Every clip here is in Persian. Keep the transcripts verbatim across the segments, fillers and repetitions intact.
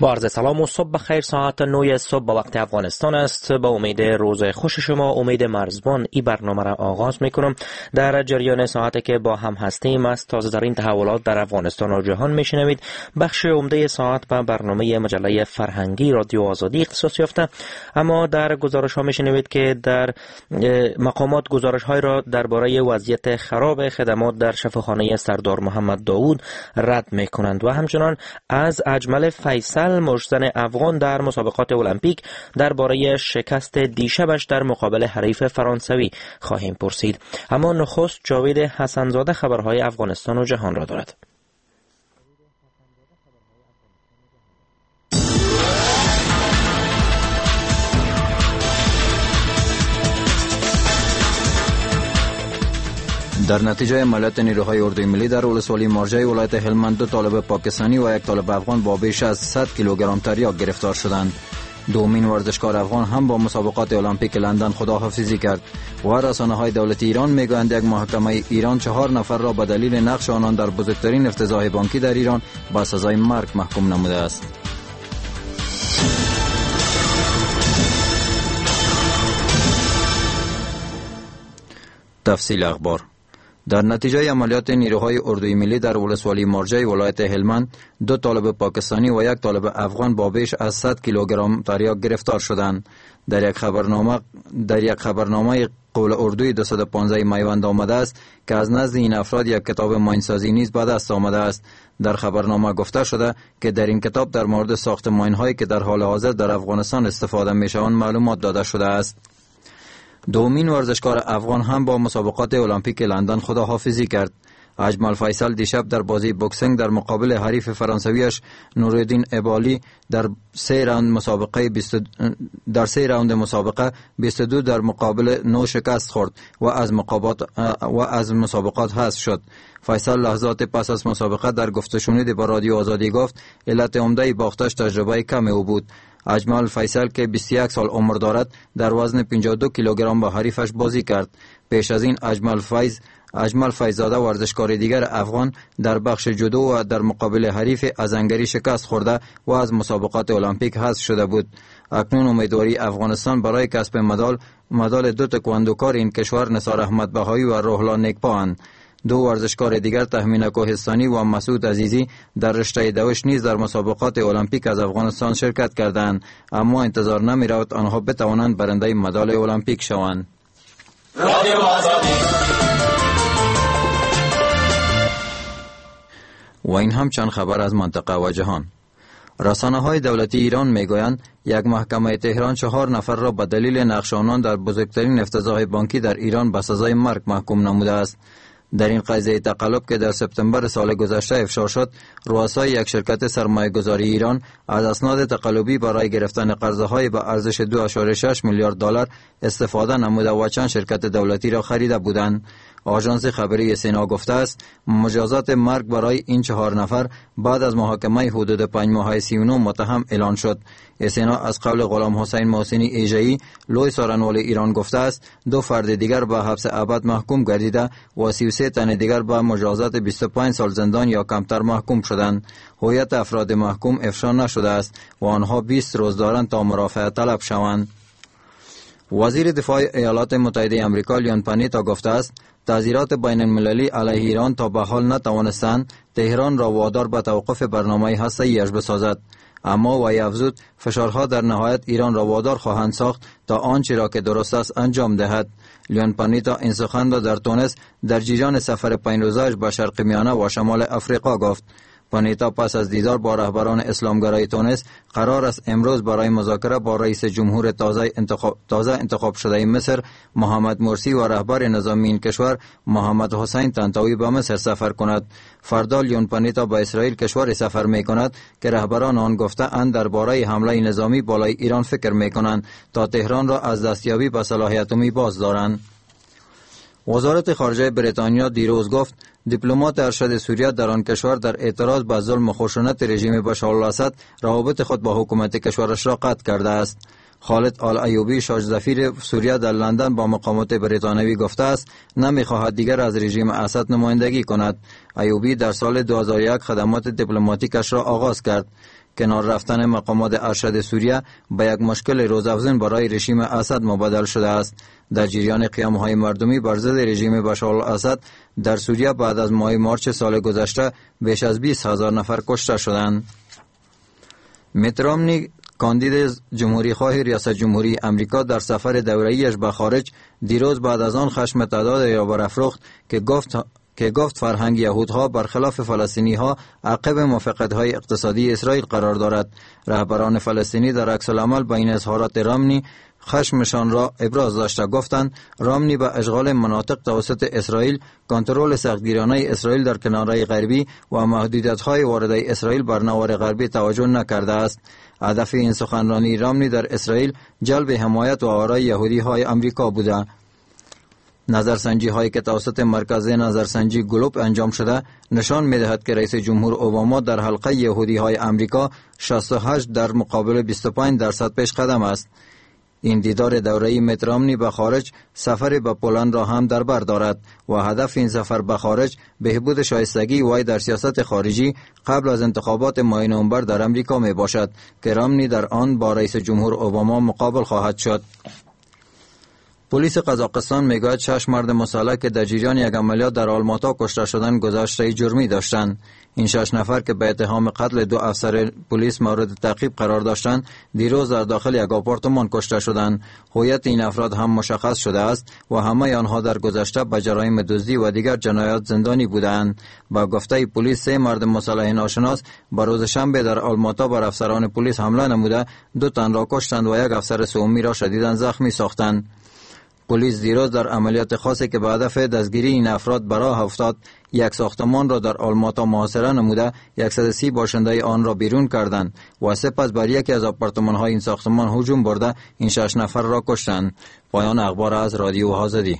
با عرض سلام و صبح بخیر. ساعت نه صبح به وقت افغانستان است. با امید روز خوش شما، امید مرزبان، این برنامه را آغاز میکنم. در جریان ساعتی که با هم هستیم از تازه ترین تحولات در افغانستان و جهان میشنوید. بخش عمده ساعت به برنامه مجله فرهنگی رادیو آزادی اختصاص یافته، اما در گزارش ها میشنوید که در مقامات گزارش های را درباره وضعیت خراب خدمات در شفاخانه سردار محمد داوود رد میکنند و همچنان از اجمل فیصل مجزن افغان در مسابقات المپیک درباره شکست دیشبش در مقابل حریف فرانسوی خواهیم پرسید. اما نخست جاوید حسنزاده خبرهای افغانستان و جهان را دارد. در نتیجه عملیات نیروهای اردوی ملی در ولسوالی مارجه ولایت هلمند دو طالب پاکستانی و یک طالب افغان با بیش از صد کیلوگرم تریاک گرفتار شدند. دومین ورزشکار افغان هم با مسابقات المپیک لندن خداحافظی کرد و رسانه‌های دولتی ایران میگویند یک محکمه ایران چهار نفر را به دلیل نقش آنان در بزرگترین افتضاح بانکی در ایران با سزای مرگ محکوم نموده است. تفصیل اخبار. در نتیجه عملیات نیروهای اردوی ملی در ولسوالی مارجه ولایت هلمند دو طالب پاکستانی و یک طالب افغان با بیش از صد کیلوگرم تریاک گرفتار شدند. در یک خبرنامه در یک خبرنامه قول اردوی دویست و پانزده میوند آمده است که از نزد این افراد یک کتاب ماینسازی نیز به دست آمده است. در خبرنامه گفته شده که در این کتاب در مورد ساخت ماین‌هایی که در حال حاضر در افغانستان استفاده می‌شوند معلومات داده شده است. دومین ورزشکار افغان هم با مسابقات المپیک لندن خداحافظی کرد. اجمل فیصل دیشب در بازی بوکسینگ در مقابل حریف فرانسویش نورالدین ابالی در سه راوند مسابقه بیست در سه راوند مسابقه بیست و دو در مقابل نه شکست خورد و از مقابلات و از مسابقات حذف شد. فیصل لحظات پس از مسابقه در گفت و شنود با رادیو آزادی گفت علت عمده باختش تجربه کم او بود. اجمل فیصل که بیست و یک سال عمر دارد در وزن پنجاه و دو کیلوگرم با حریفش بازی کرد. پیش از این اجمل فیض اجمل فیضزاده ورزشکار دیگر افغان در بخش جودو و در مقابل حریف ازنگری شکست خورده و از مسابقات المپیک حذف شده بود. اکنون امیدواری افغانستان برای کسب مدال مدال دو تکواندوکار این کشور نثار احمد بهایی و روحلا نیکپااند. دو ورزشکار دیگر تهمینه کوهستانی و مسعود عزیزی در رشته دوش نیز در مسابقات المپیک از افغانستان شرکت کردند، اما انتظار نمی‌رود آنها بتوانند برنده مدال المپیک شوند. و این هم چند خبر از منطقه و جهان. رسانه‌های دولتی ایران میگویند یک محکمه تهران چهار نفر را به دلیل نقش آنان در بزرگترین افتضاح بانکی در ایران به سزای مرگ محکوم نموده است. در این قضیه تقلب که در سپتامبر سال گذشته افشا شد، رؤسای یک شرکت سرمایه گذاری ایران از اسناد تقلبی برای گرفتن قرضه‌های به ارزش دو ممیز شش میلیارد دلار استفاده نموده و چند شرکت دولتی را خریده بودند. آژانس خبری سنا گفته است مجازات مرگ برای این چهار نفر بعد از محاکمه حدود پنج ماهه سی و نه متهم اعلان شد. سنا از قول غلام حسین محسنی ایجایی لوی سارنوال ایران گفته است دو فرد دیگر به حبس ابد محکوم گردیده و سی و سه تن دیگر به مجازات بیست و پنج سال زندان یا کمتر محکوم شدند. هویت افراد محکوم افشا نشده است و آنها بیست روز دارند تا مرافعه طلب شوند. وزیر دفاع ایالات متحده آمریکا لیون پانیتا گفته است تعزیرات بین المللی علیه ایران تا به حال نتوانستند تهران را وادار به توقف برنامه هسته‌ایش بسازد، اما وی افزود فشارها در نهایت ایران را وادار خواهند ساخت تا آنچه را که درست است انجام دهد. لیون پانیتا این سخن را در تونس در جریان سفر پنج روزه‌اش به شرق میانه و شمال افریقا گفت. پانیتا پس از دیدار با رهبران اسلامگرای تونس قرار است امروز برای مذاکره با رئیس جمهور تازه انتخاب, تازه انتخاب شده مصر محمد مرسی و رهبر نظامی این کشور محمد حسین طنطاوی به مصر سفر کند. فردا لیون پانیتا به اسرائیل کشور سفر می کند که رهبران آن گفته اند درباره حمله نظامی بالای ایران فکر می کنند تا تهران را از دستیابی به صلاح اتمی باز دارند. وزارت خارجه بریتانیا دیروز گفت دیپلمات ارشد سوریه در آن کشور در اعتراض به ظلم و خشونت رژیم بشار الاسد روابط خود با حکومت کشورش را قطع کرده است. خالد آل ایوبی شاج ظفیر سوریه در لندن با مقامات بریتانیایی گفته است نمی‌خواهد دیگر از رژیم اسد نمایندگی کند. ایوبی در سال دو هزار و یک خدمات دیپلماتیکش را آغاز کرد. کنار رفتن مقامات ارشد سوریه به یک مشکل روزافزون برای رژیم اسد مبادل شده است. در جریان قیام‌های مردمی بر ضد رژیم بشار الاسد در سوریه بعد از ماه مارچ سال گذشته بیش از بیست هزار نفر کشته شدند. میت رامنی کاندید جمهوری خواه ریاست جمهوری امریکا در سفر دوره‌ایش به خارج دیروز بعد از آن خشم تعداد را برافروخت که گفت که گفت فرهنگ یهودها برخلاف فلسطینی‌ها عقب موافقت‌های اقتصادی اسرائیل قرار دارد. رهبران فلسطینی در عکس العمل بین اظهارات رامنی خشمشان را ابراز داشته. گفتند رامنی به اشغال مناطق توسط اسرائیل، کنترل سختگیرانه اسرائیل در کنارهای غربی و محدودیت‌های وارده اسرائیل بر نوار غربی توجه نکرده است. هدف این سخنرانی رامنی در اسرائیل جلب حمایت و آرای یهودی‌های امریکا بوده. نظرسنجی هایی که توسط مرکز نظرسنجی گلوب انجام شده نشان می‌دهد که رئیس جمهور اوباما در حلقه یهودی های امریکا شصت و هشت در مقابل بیست و پنج درصد پیش قدم است. این دیدار دوره‌ای میت رامنی به خارج سفر به پولند را هم در بر دارد و هدف این سفر به خارج بهبود شایستگی وی در سیاست خارجی قبل از انتخابات ماه نوامبر در امریکا می باشد که رامنی در آن با رئیس جمهور اوباما مقابل خواهد شد. پلیس قزاقستان میگوید شش مرد مسلح که در جریان یک عملیات در آلماتا کشته شدند گذشته جرمی داشتند. این شش نفر که به اتهام قتل دو افسر پلیس مورد تعقیب قرار داشتند دیروز در داخل یک آپارتمان کشته شدند. هویت این افراد هم مشخص شده است و همه آنها در گذشته به جرایم دزدی و دیگر جنایات زندانی بودند. با گفته پلیس سه مرد مسلح ناشناس به روز شنبه در آلماتا بر افسران پلیس حمله نموده دو تن را کشتند و یک افسر سومی را شدیداً زخمی ساختند. پلیس دیروز در عملیات خاصی که به هدف دستگیری این افراد به راه افتاد یک ساختمان را در آلماتا محاصره نموده صد و سی باشنده آن را بیرون کردند و سپس بر یکی از آپارتمان‌های این ساختمان هجوم برده این شش نفر را کشتند. پایان اخبار از رادیو آزادی.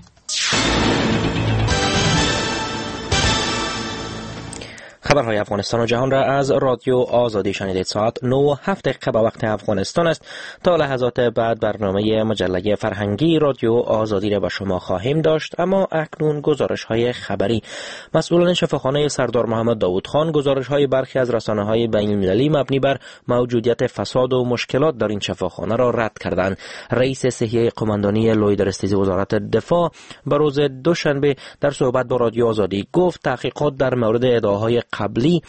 خبرهای افغانستان و جهان را از رادیو آزادی شنیدید. ساعت نه و هفت دقیقه به وقت افغانستان است. تا لحظات بعد برنامه مجله فرهنگی رادیو آزادی را به شما خواهیم داشت، اما اکنون گزارش های خبری. مسئولان شفاخانه سردار محمد داوود خان گزارش های برخی از رسانه های بین المللی مبنی بر موجودیت فساد و مشکلات در این شفاخانه را رد کردند. رئیس صحیه قماندانی لوی درستیز وزارت دفاع به روز دوشنبه در صحبت با رادیو آزادی گفت تحقیقات در مورد ادعاهای قبلی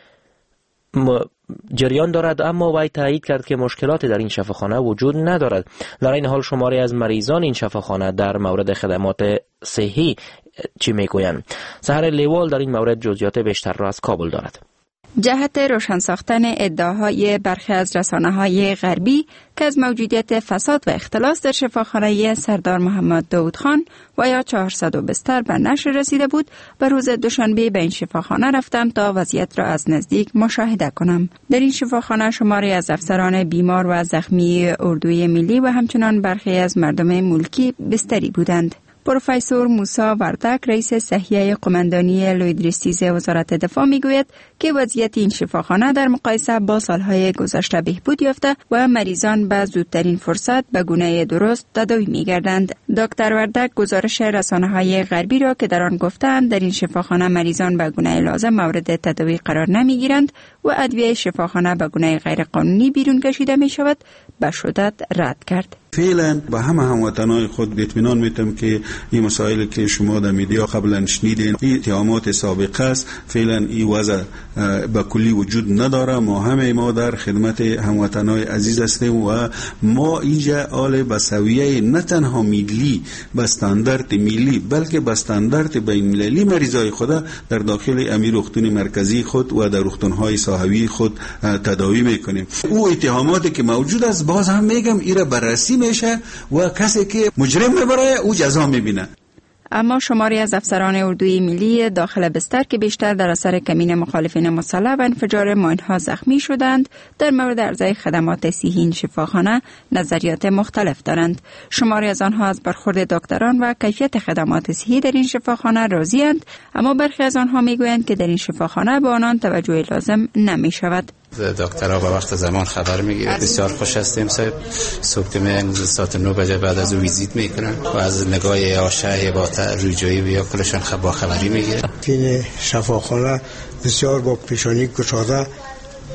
جریان دارد، اما وی تایید کرد که مشکلاتی در این شفاخانه وجود ندارد. در این حال شماری از مریضان این شفاخانه در مورد خدمات صحی چی میگویند؟ سحر لیوال در این مورد جزئیات بیشتر را از کابل دارد. جهت روشن ساختن ادعاهای برخی از رسانه‌های غربی که از موجودیت فساد و اختلاس در شفاخانه سردار محمد داوود خان و یا چهارصد بستر به نشر رسیده بود، به روز دوشنبه به این شفاخانه رفتم تا وضعیت را از نزدیک مشاهده کنم. در این شفاخانه شماری از افسران بیمار و زخمی اردوی ملی و همچنان برخی از مردم ملکی بستری بودند. پروفسور موسی وردک رئیس صحیه قماندانی لوی درستیز وزارت دفاع میگوید که وضعیت این شفاخانه در مقایسه با سالهای گذشته بهبود یافته و مریضان به زودترین فرصت به گونه درست تداوی میگردند. دکتر وردک گزارش رسانه‌های غربی را که در آن گفتند در این شفاخانه مریضان به گونه لازم مورد تداوی قرار نمیگیرند و ادویه شفاخانه به گونه غیرقانونی بیرون کشیده می شود به شدت رد کرد. فعلا به همه هموطنان خود اطمینان میتم که این مسائل که شما در میدیا قبلا شنیدین این اتهامات سابقه است. فعلا این وضع به کلی وجود نداره. ما همه ما در خدمت هموطنان عزیز هستیم و ما اینجا آل به سویه نه تنها ملی به استاندارد ملی بلکه به استاندارد بین المللی مریضای خود در داخل امیر رختون مرکزی خود و در رختونهای ساحوی خود تداوی میکنیم. او اتهاماتی که موجود است باز هم میگم ایره بررسی میشه و کسی که مجرم میبره او جزا میبینه. اما شماری از افسران اردوی ملی داخل بستر که بیشتر در اثر کمین مخالفین مسلح و انفجار ماین‌ها زخمی شدند در مورد عرضه خدمات صحی این شفاخانه نظریات مختلف دارند. شماری از آنها از برخورد دکتران و کیفیت خدمات صحی در این شفاخانه راضی‌اند، اما برخی از آنها میگویند که در این شفاخانه به آنان توجه لازم نمی‌شود. دکترها به وقت زمان خبر میگیره. بسیار خوش هستیم صاحب. صبح میان ساعت نه بجه بعد از ویزیت میکنن و از نگاه آشعه با روجایی بیا کلشان خبر خبری میگیره. این شفاخانه بسیار با پیشانی گشاده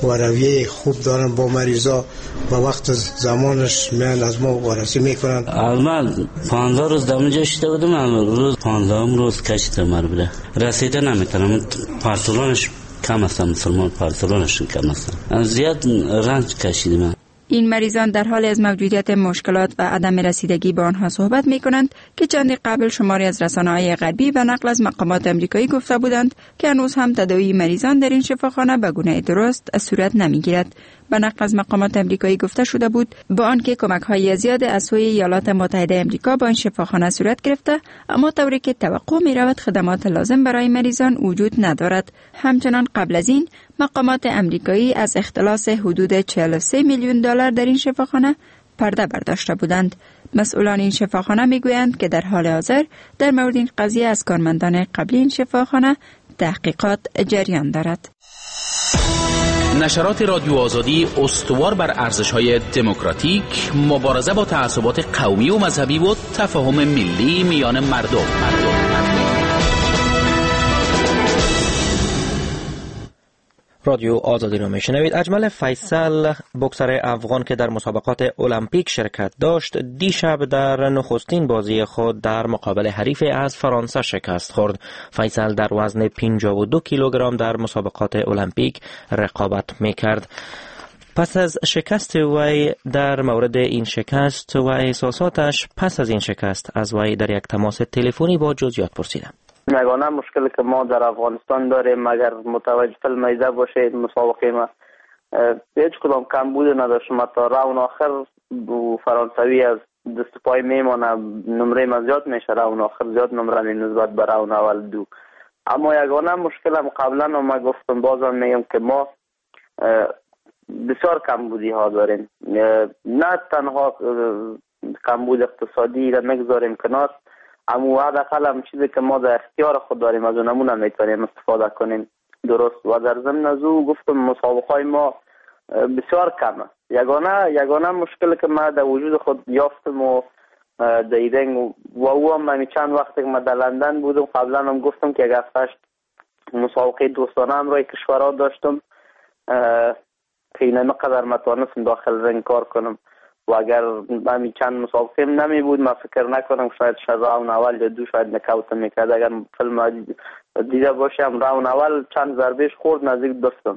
و رویه خوب دارن با مریضا و وقت زمانش میان از ما وارسی میکنن. من پانزده روز دمجا شده بودم، اما روز پانزده روز کشیده مر بوده، رسیده نمیتونم، پارسلونش کم هستم، مسلمان پارسلونش کم هستم، زیاد رنج کشیدم. این مریضان در حال از موجودیت مشکلات و عدم رسیدگی به آنها صحبت می کنند که چند قبل شماری از رسانه‌های غربی و نقل از مقامات امریکایی گفته بودند که هنوز هم تداوی مریضان در این شفاخانه به گونه درست صورت نمیگیرد. به نقل از مقامات امریکایی گفته شده بود با آنکه کمک‌های زیاد از سوی ایالات متحده امریکا با این شفاخانه صورت گرفته، اما طوری که توقع می‌رود خدمات لازم برای مریضان وجود ندارد. همچنان قبل از این مقامات امریکایی از اختلاس حدود چهل و سه میلیون دلار در این شفاخانه پرده برداشته بودند. مسئولان این شفاخانه میگویند که در حال حاضر در مورد این قضیه از کارمندان قبلی این شفاخانه تحقیقات جریان دارد. نشرات رادیو آزادی استوار بر ارزش‌های دموکراتیک، مبارزه با تعصبات قومی و مذهبی و تفاهم ملی میان مردم. مردم. رادیو آزادی رو میشنوید. اجمل فیصل، بوکسر افغان که در مسابقات المپیک شرکت داشت، دیشب در نخستین بازی خود در مقابل حریف از فرانسه شکست خورد. فیصل در وزن پنجاه و دو کیلوگرم در مسابقات المپیک رقابت میکرد. پس از شکست وی، در مورد این شکست و احساساتش پس از این شکست از وی در یک تماس تلفنی با جزئیات پرسیدم. یگانه مشکلی که ما در افغانستان داریم، اگر متوجه فیلمیده باشید مسابقه ما هیچ کدام کمبود نداشتم، تا راون آخر فرانسوی از دست پای میمانه، نمره ما زیاد میشه، راون آخر زیاد نمره می نسبت به راون اول دو. اما یگانه مشکلم قبلا ما گفتم، بازم میگم که ما بسیار کمبودی ها داریم. نه تنها کمبود اقتصادی را نگذاریم کنار، اما حداقل هم چیزی که ما در اختیار خود داریم از اون نمونه میتونیم استفاده کنیم درست. و در ضمن از او گفتم مسابقه ما بسیار کمه. یگانه یگانه مشکلی که ما در وجود خود یافتم و دیدن و او هم من چند وقت که ما در لندن بودم، قبلا هم گفتم که یک هفتهش مسابقه دوستانه هم رای کشورها داشتم که این مقدر متوانستم داخل رنگ کار کنم و اگر من چند مسابقه نمی بود ما فکر نکنم شاید شاید راون اول یا دو شاید نکاوت میکرد. اگر فیلم دیده باشم راون اول چند ضربهش خورد نزدیک دستم،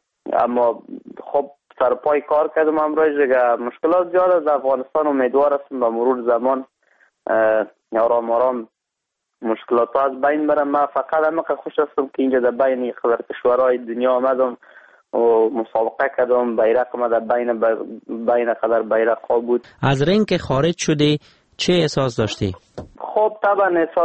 اما خب سر پای کار کردم. امروز دیگه مشکلات زیاد از افغانستان، امیدوار هستم با مرور زمان آرام آرام مشکلات از بین برم. من فقط هم خوش هستم که اینجا در بین خبر کشورهای دنیا آمدم و مسابقه کردم، بیرق ما در بین بین قدر بیرق ها بود. از رنگ که خارج شدی چه احساس داشتی؟ خب طبعا احساس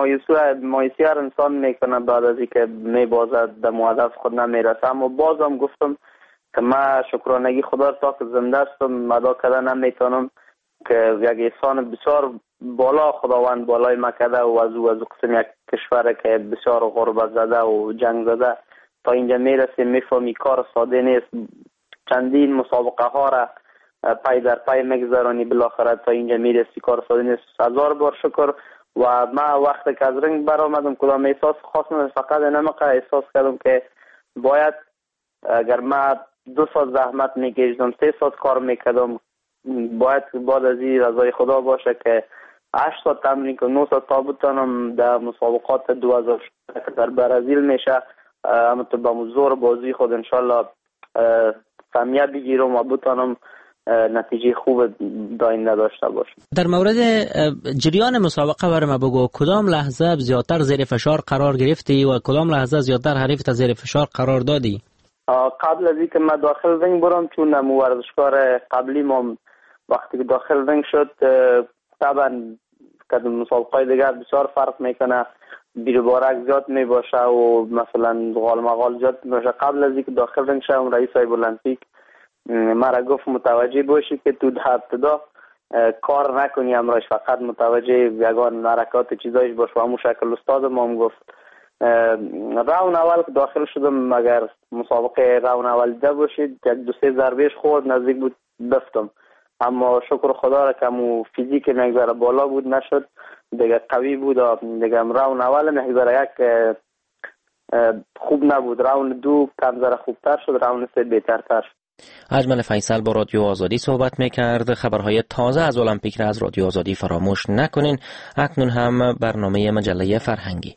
مایوسی هر انسان میکنه بعد از اینکه میبازد در هدف خود نمیرسه، اما بازم گفتم که من شکرانگی خدا تا که زنده هستم مدا کردن نمیتونم که یک احسان بسیار بالا خداوند بالای ما کرده و از او از قسم یک کشور که بسیار غربت زده و جنگ زده تا اینجا میرسیم. میفهمی کار ساده نیست، چندین مسابقه ها را پای در پای میگذرانی بالاخره تا اینجا میرسی، کار ساده نیست. هزار بار شکر. و ما وقتی که از رنگ برآمدم کدام احساس خاص نداشت، فقط نمقه احساس کردم که باید اگر ما دو ساعت زحمت میکشیدم، سه ساعت کار میکردم، باید بعد از این رضای خدا باشه که هشت ساعت تمرین کنم، نه ساعت تا بتونم در مسابقات دو هزار که در برزیل میشه اما تو با زور بازی خود انشالله سمیه بگیرم و بتونم نتیجه خوب داینده داشته باشم. در مورد جریان مسابقه برام بگو، کدام لحظه زیادتر زیر فشار قرار گرفتی و کدام لحظه زیادتر حریفت زیر فشار قرار دادی؟ قبل از اینکه من داخل رنگ برم، چون نمو ورزشکار قبلی ما وقتی که داخل رنگ شد طبعا که مسابقه دیگر بسیار فرق میکنه، بیر بارک زیاد می باشه و مثلا غال مغال زیاد می باشه. قبل از اینکه داخل رنگ شدم رئیس های المپیک مرا گفت متوجه باشی که تو در ابتدا کار نکنی، امروز فقط متوجه یگان حرکات چیزایش باش. و همون شکل استاد ما هم گفت راون اول که داخل شدم، اگر مسابقه راون اول دیده باشید یک دو سه ضربهش خورد نزدیک بود دفتم، اما شکر خدا را که مو فیزیک نگذاره بالا بود نشد دیگه، قوی بود دیگه. راون اول نگذاره یک خوب نبود. راوند دو کم ذره خوبتر شد، راوند سه بهترتر شد. اجمل فیصل با رادیو آزادی صحبت میکرد. خبرهای تازه از المپیک را از رادیو آزادی فراموش نکنین. اکنون هم برنامه مجله فرهنگی.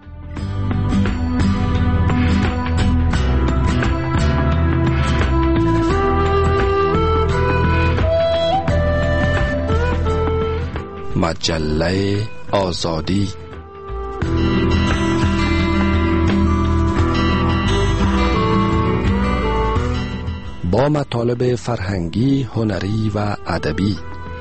مجله آزادی. با مطالب فرهنگی، هنری و ادبی.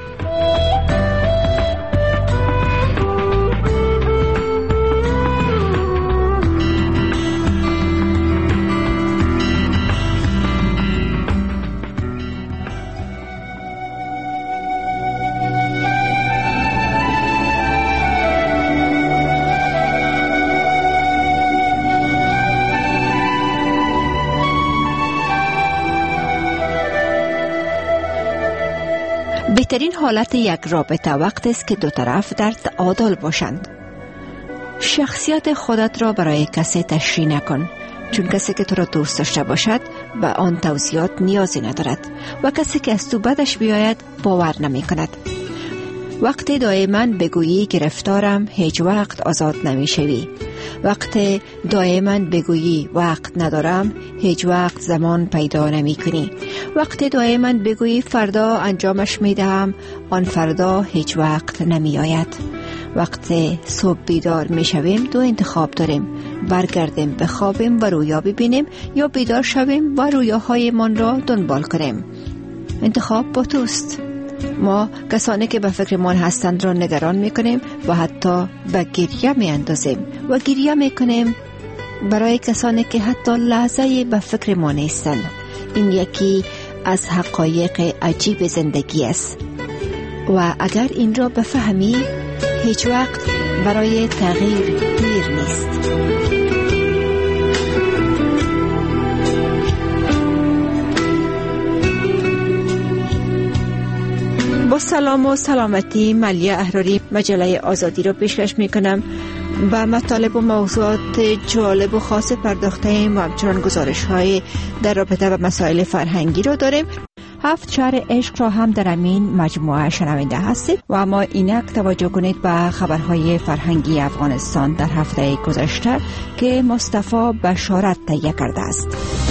بهترین حالت یک رابطه وقت است که دو طرف در تعادل باشند. شخصیت خودت را برای کسی تشریح نکن، چون کسی که تو را دوست داشته باشد به آن توضیحات نیازی ندارد و کسی که از تو بدش بیاید باور نمی کند. وقتی دائما بگویی گرفتارم هیچ وقت آزاد نمی شوی. وقتی دائما بگویی وقت ندارم هیچ وقت زمان پیدا نمی کنی. وقتی دائما بگویی فردا انجامش می دهم آن فردا هیچ وقت نمی آید. وقتی صبح بیدار می شویم دو انتخاب داریم: برگردیم بخوابیم و رویا ببینیم یا بیدار شویم و رویاهای من را دنبال کنیم. انتخاب با توست. ما کسانی که به فکر من هستند را نگران میکنیم و حتی به گریه می اندازیم و گریه میکنیم برای کسانی که حتی لحظه به فکر ما نیستند. این یکی از حقایق عجیب زندگی است و اگر این را بفهمی هیچ وقت برای تغییر دیر نیست. با سلام و سلامتی، ملیه احراری مجله آزادی رو پیشکش میکنم و مطالب و موضوعات جالب و خاص پرداخته ایم و همچنان گزارش های در رابطه با مسائل فرهنگی رو داریم. هفت شهر عشق را هم در امین مجموعه شنونده هستید و اما اینک توجه کنید به خبرهای فرهنگی افغانستان در هفته گذشته که مصطفی بشارت تهیه کرده است.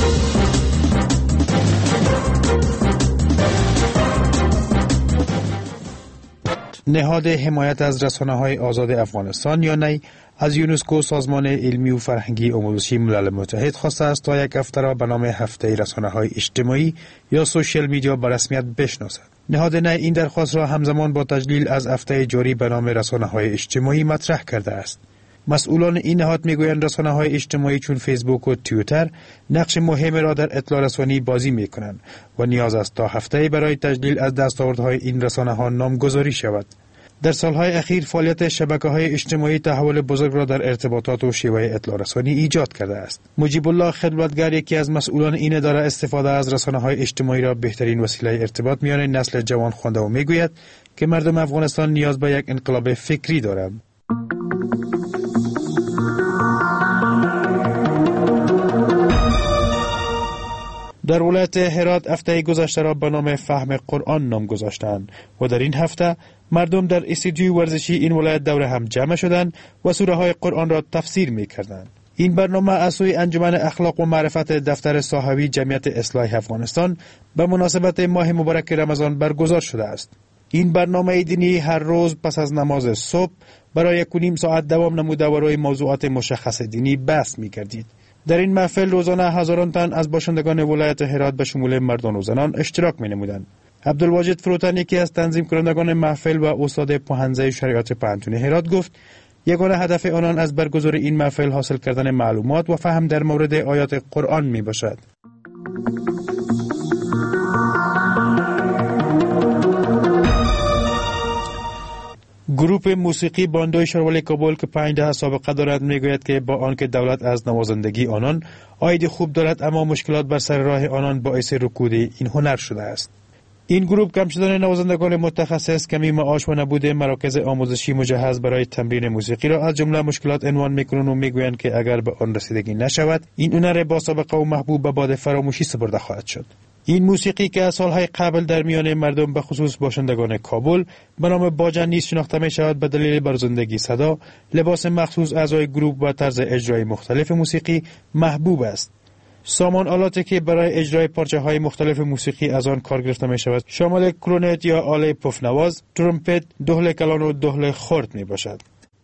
نهاد حمایت از رسانه‌های آزاد افغانستان یا نی از یونسکو، سازمان علمی و فرهنگی آموزشی ملل متحد خواسته است تا یک هفته را به نام هفته رسانه‌های اجتماعی یا سوشال میدیا به رسمیت بشناسد. نهاد نی این درخواست را همزمان با تجلیل از هفته جاری به نام رسانه‌های اجتماعی مطرح کرده است. مسئولان این نهاد میگویند رسانه‌های اجتماعی چون فیسبوک و توییتر نقش مهمی را در اطلاع رسانی بازی می‌کنند و نیاز است تا هفته برای تجلیل از دستاوردهای این رسانه‌ها نامگذاری شود. در سالهای اخیر فعالیت شبکه‌های اجتماعی تحول بزرگ را در ارتباطات و شیوه اطلاع رسانی ایجاد کرده است. مجیب الله خدمتگر، یکی از مسئولان این اداره، استفاده از رسانه‌های اجتماعی را بهترین وسیله ارتباط میان نسل جوان خوانده و میگوید که مردم افغانستان نیاز به یک انقلاب فکری دارند. در ولایت هرات هفته گذشته را به نام فهم قرآن نام گذاشتند و در این هفته مردم در استودیوی ورزشی این ولایت دور هم جمع شدند و سوره های قرآن را تفسیر می کردند. این برنامه از سوی انجمن اخلاق و معرفت دفتر صاحبی جمعیت اصلاح افغانستان به مناسبت ماه مبارک رمضان برگزار شده است. این برنامه دینی هر روز پس از نماز صبح برای یک و نیم ساعت دوام نموده و روی موضوعات مشخص دینی بحث می کردید. در این محفل روزانه هزاران تن از باشندگان ولایت هرات به شمول مردان و زنان اشتراک می نمودند. عبدالواجد فروتن، یکی از تنظیم کنندگان محفل و استاد پوهنځی شریعت پوهنتون هرات، گفت یگانه هدف آنان از برگزار این محفل حاصل کردن معلومات و فهم در مورد آیات قرآن می باشد. گروپ موسیقی باندوی شاروالی کابل که پنج دهه سابقه دارد میگوید که با آنکه دولت از نوازندگی آنان عاید خوب دارد اما مشکلات بر سر راه آنان باعث رکود این هنر شده است. این گروه کم شدن نوازندگان متخصص، کمی معاش و نبود مراکز آموزشی مجهز برای تمرین موسیقی را از جمله مشکلات عنوان میکنند و میگویند که اگر به آن رسیدگی نشود، این هنر با سابقه و محبوب به باد فراموشی سپرده خواهد شد. این موسیقی که از سالهای قبل در میان مردم به خصوص باشندگان کابل به نام باجن نیز شناخته می شود، به دلیل برزندگی صدا، لباس مخصوص اعضای گروه و طرز اجرای مختلف موسیقی محبوب است. سامان آلاتی که برای اجرای پارچه های مختلف موسیقی از آن کار گرفته می شود شامل کرونت یا آله پفنواز، ترومپت، دهل کلان و دهل خرد می باشد.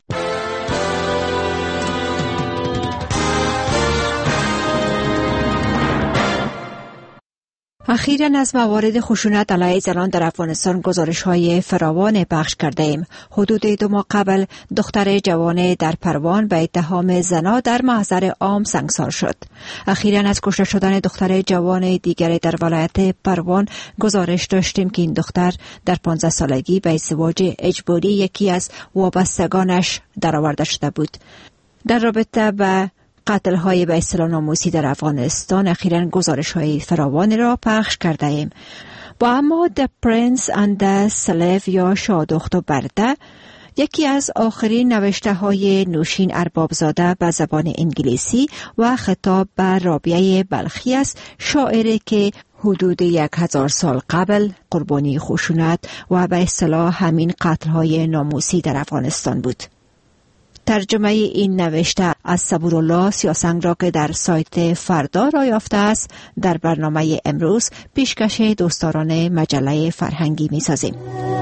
اخیراً از موارد خشونت علیه زنان در افغانستان گزارش‌های فراوان پخش کرده ایم. حدود دو ماه قبل دختر جوان در پروان به اتهام زنا در محضر عام سنگسار شد. اخیراً از کشته شدن دختر جوان دیگر در ولایت پروان گزارش داشتیم که این دختر در پانزده سالگی به ازدواج اجباری یکی از وابستگانش درآورده شده بود. در رابطه با قتل های به اصطلاح ناموسی در افغانستان اخیراً گزارش های فراوان را پخش کرده ایم. با اما The Prince and the Slave یا شادخت و برده یکی از آخرین نوشته های نوشین اربابزاده به زبان انگلیسی و خطاب به رابعه بلخی است، شاعری که حدود یک هزار سال قبل قربانی خشونت و به اصطلاح همین قتل های ناموسی در افغانستان بود. ترجمه این نوشته از صبورالله سیاسنگ را که در سایت فردا را یافته است در برنامه امروز پیشکش دوستداران مجله فرهنگی می سازیم.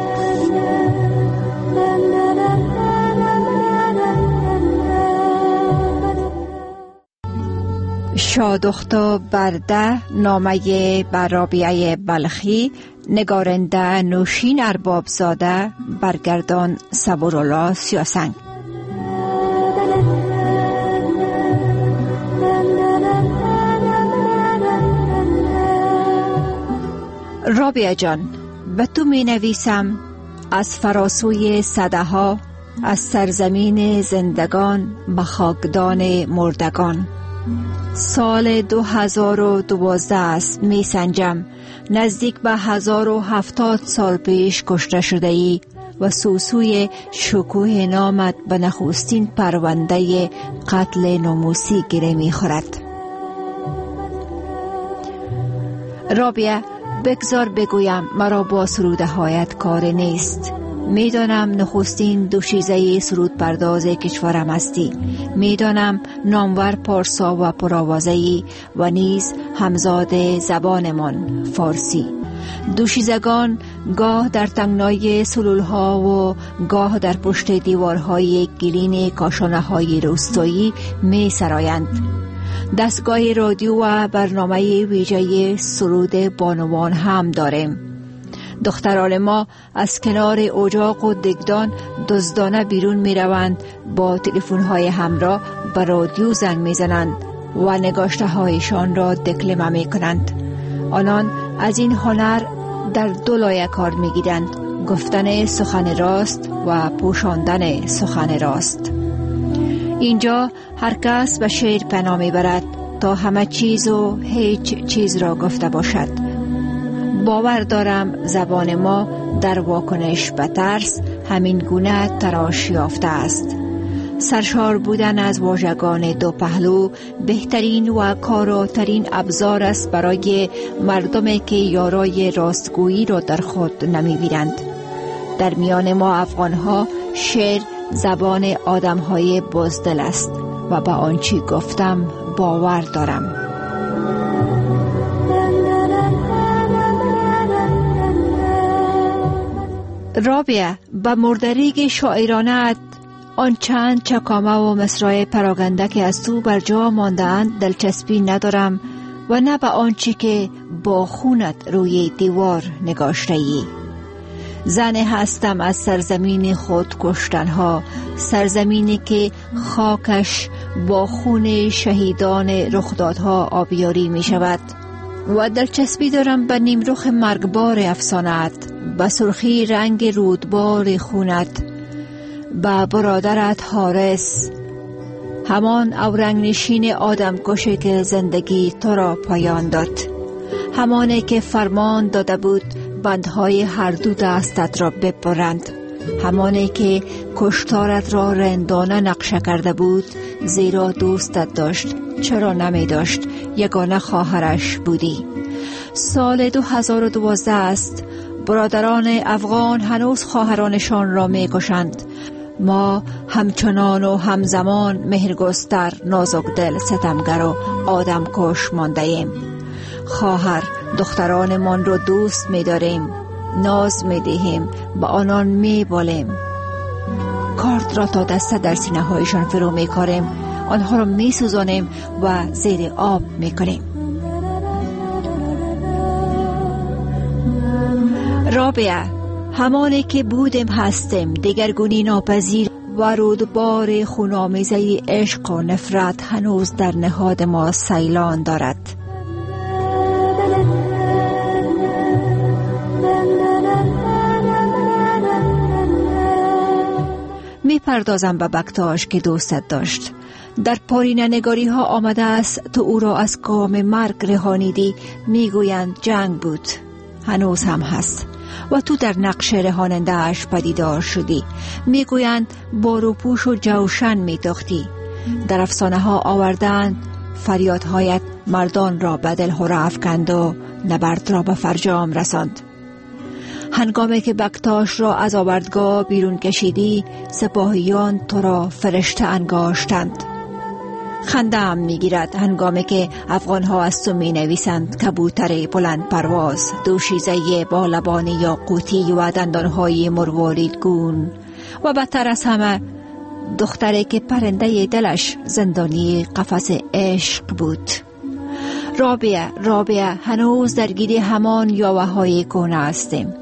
شادخت برده نامه بر رابعه بلخی، نگارنده نوشین اربابزاده، برگردان صبورالله سیاسنگ. رابعه جان، به تو می نویسم از فراسوی صده ها، از سرزمین زندگان به خاکدان مردگان. سال دو هزار و دوازده است می سنجم، نزدیک به هزار و هفتاد سال پیش کشته شده ای و سوسوی شکوه نامت به نخستین پرونده قتل ناموسی گره می خورد. رابعه، بگذار بگویم مرا با سروده هایت کار نیست. میدانم نخستین دوشیزه سرود پرداز کشورم هستی. میدانم نامور پارسا و پرآوازه‌ای و نیز همزاد زبانمان فارسی. دوشیزگان گاه در تنگنای سلولها و گاه در پشت دیوارهای گلین کاشانه‌های روستایی می سرایند. دستگاه رادیو و برنامه ویژه سرود بانوان هم داریم. دختران ما از کنار اجاق و دگدان دزدانه بیرون می روند، با تلفن‌های همراه به رادیو زنگ می زنند و نگاشته هایشان را دکلمه می کنند. آنان از این هنر در دو لایه کار می گیرند: گفتن سخن راست و پوشاندن سخن راست. اینجا هر کس به شعر پناه می برد تا همه چیز و هیچ چیز را گفته باشد. باور دارم زبان ما در واکنش به ترس همین گونه تراش یافته است. سرشار بودن از واژگان دو پهلو بهترین و کاراترین ابزار است برای مردمی که یارای راستگویی را در خود نمی‌بینند. در میان ما افغان‌ها شعر زبان آدم‌های بزدل است و به آنچه گفتم باور دارم. رابعه، به مردریگ شاعرانت آن چند چکامه و مصرع پراگنده که از تو بر جا مانده‌اند دلچسپی ندارم و نه به آنچه که با خونت روی دیوار نگاشته‌ای. زن هستم از سرزمین خود کشتنها، سرزمینی که خاکش با خون شهیدان رخدادها آبیاری می شود و دلچسبی دارم به نیمرخ مرگبار افسانت، به سرخی رنگ رودبار خونت، به برادرت حارس، همان اورنگ نشین آدم کشه که زندگی تو را پایان داد، همانه که فرمان داده بود بندهای هر دو دستت را ببرند. همانی که کشتارت را رندانه نقشه کرده بود، زیرا دوستت داشت. چرا نمی داشت؟ یگانه خواهرش بودی. سال دو هزار و دوازده است. برادران افغان هنوز خواهرانشان را می کشند. ما همچنان و همزمان مهرگستر، نازک دل، ستمگر و آدم کش مانده ایم. خواهر دخترانمان را دوست می داریم، ناز می دهیم، با آنان می بالیم. کارت را تا دست در سینه هایشان فرو می کاریم، آنها را می سوزانیم و زیر آب می کنیم. رابعه، همانی که بودیم هستیم، دگرگونی ناپذیر و رودبار خون‌آمیزه عشق و نفرت هنوز در نهاد ما سیلان دارد. می پردازم به بکتاش که دوستت داشت. در پارینه نگاری ها آمده است تو او را از کام مرگ رهانیدی. می گویند جنگ بود، هنوز هم هست و تو در نقش رهاننده اش پدیدار شدی. می گویند با روپوش و جوشن می تاختی. در افسانه ها آوردند فریادهایت مردان را بدل هره افکند و نبرد را به فرجام رساند. هنگامی که بکتاش را از آوردگاه بیرون کشیدی، سپاهیان تو را فرشته انگاشتند. خنده هم می گیرد هنگامی که افغان ها از تو می نویسند کبوتر بلند پرواز، دوشیزه با لبان یاقوتی و دندانهای مروارید گون، و بدتر از همه دختری که پرنده دلش زندانی قفس عشق بود. رابعه، رابعه، هنوز درگیر همان یاوه های کهنه هستیم.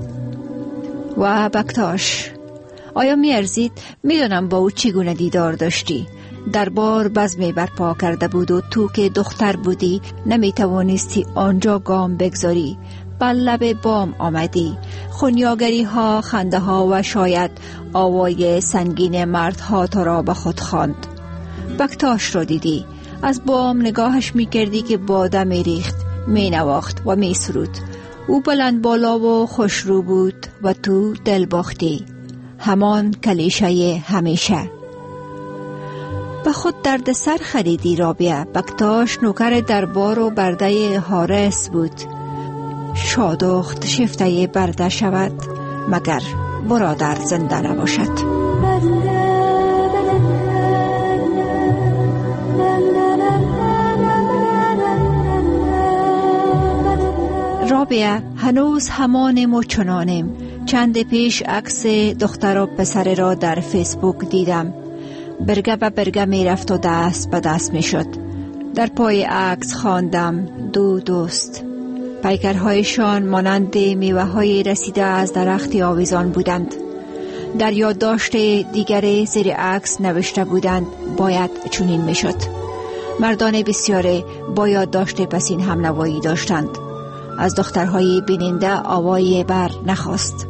و بکتاش، آیا می ارزید؟ می دانم با او چگونه دیدار داشتی. دربار بزمی برپا کرده بود و تو که دختر بودی نمی توانستی آنجا گام بگذاری. بر لب بام آمدی. خونیاگری ها، خنده ها و شاید آوای سنگین مردها تو را به خود خواند. بکتاش را دیدی. از بام نگاهش می کردی که باده می ریخت، می نواخت و می سرود. او بلند بالا و خوشرو بود و تو دل باختی. همان کلیشه همیشه. به خود درد سر خریدی رابعه. بکتاش نوکر دربار و برده حارس بود. شادخت شفته برده شود مگر برادر زنده نباشد. رابعه، هنوز همانیم و چنانیم. چند پیش عکس دختر و پسر را در فیسبوک دیدم. برگه به برگه می رفت و دست به دست می شد. در پای عکس خواندم دو دوست. پیکرهایشان مانند میوه های رسیده از درختی آویزان بودند. در یادداشت دیگری زیر عکس نوشته بودند باید چنین می شد. مردان بسیاری با یادداشت پسین هم نوایی داشتند. از دخترهای بیننده آوایی بر نخواست.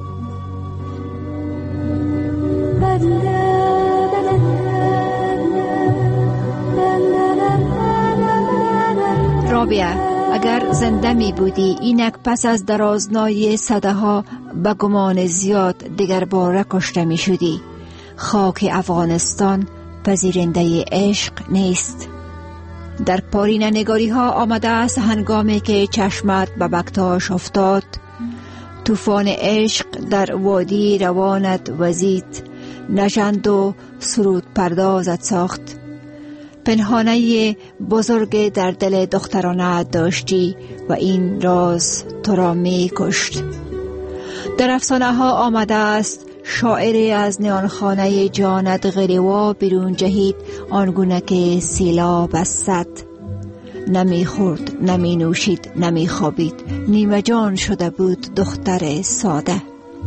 رابعه، اگر زنده می بودی اینک پس از درازنای صده ها به گمان زیاد دیگر باره کشته می شدی. خاک افغانستان پذیرنده عشق نیست. در پارینه نگاری ها آمده است هنگامی که چشمت به بکتاش افتاد، طوفان عشق در وادی روانت وزید، نژند و سرود پردازت ساخت. پنهانه بزرگ در دل دخترانه داشتی و این راز تو را می کشت. در افسانه ها آمده است شاعری از نیانخانه جانت غریوا بیرون جهید، آنگونه که سیلاب از صد نمی خورد، نمی نوشید، نمی خوابید، نیمه جان شده بود دختر ساده.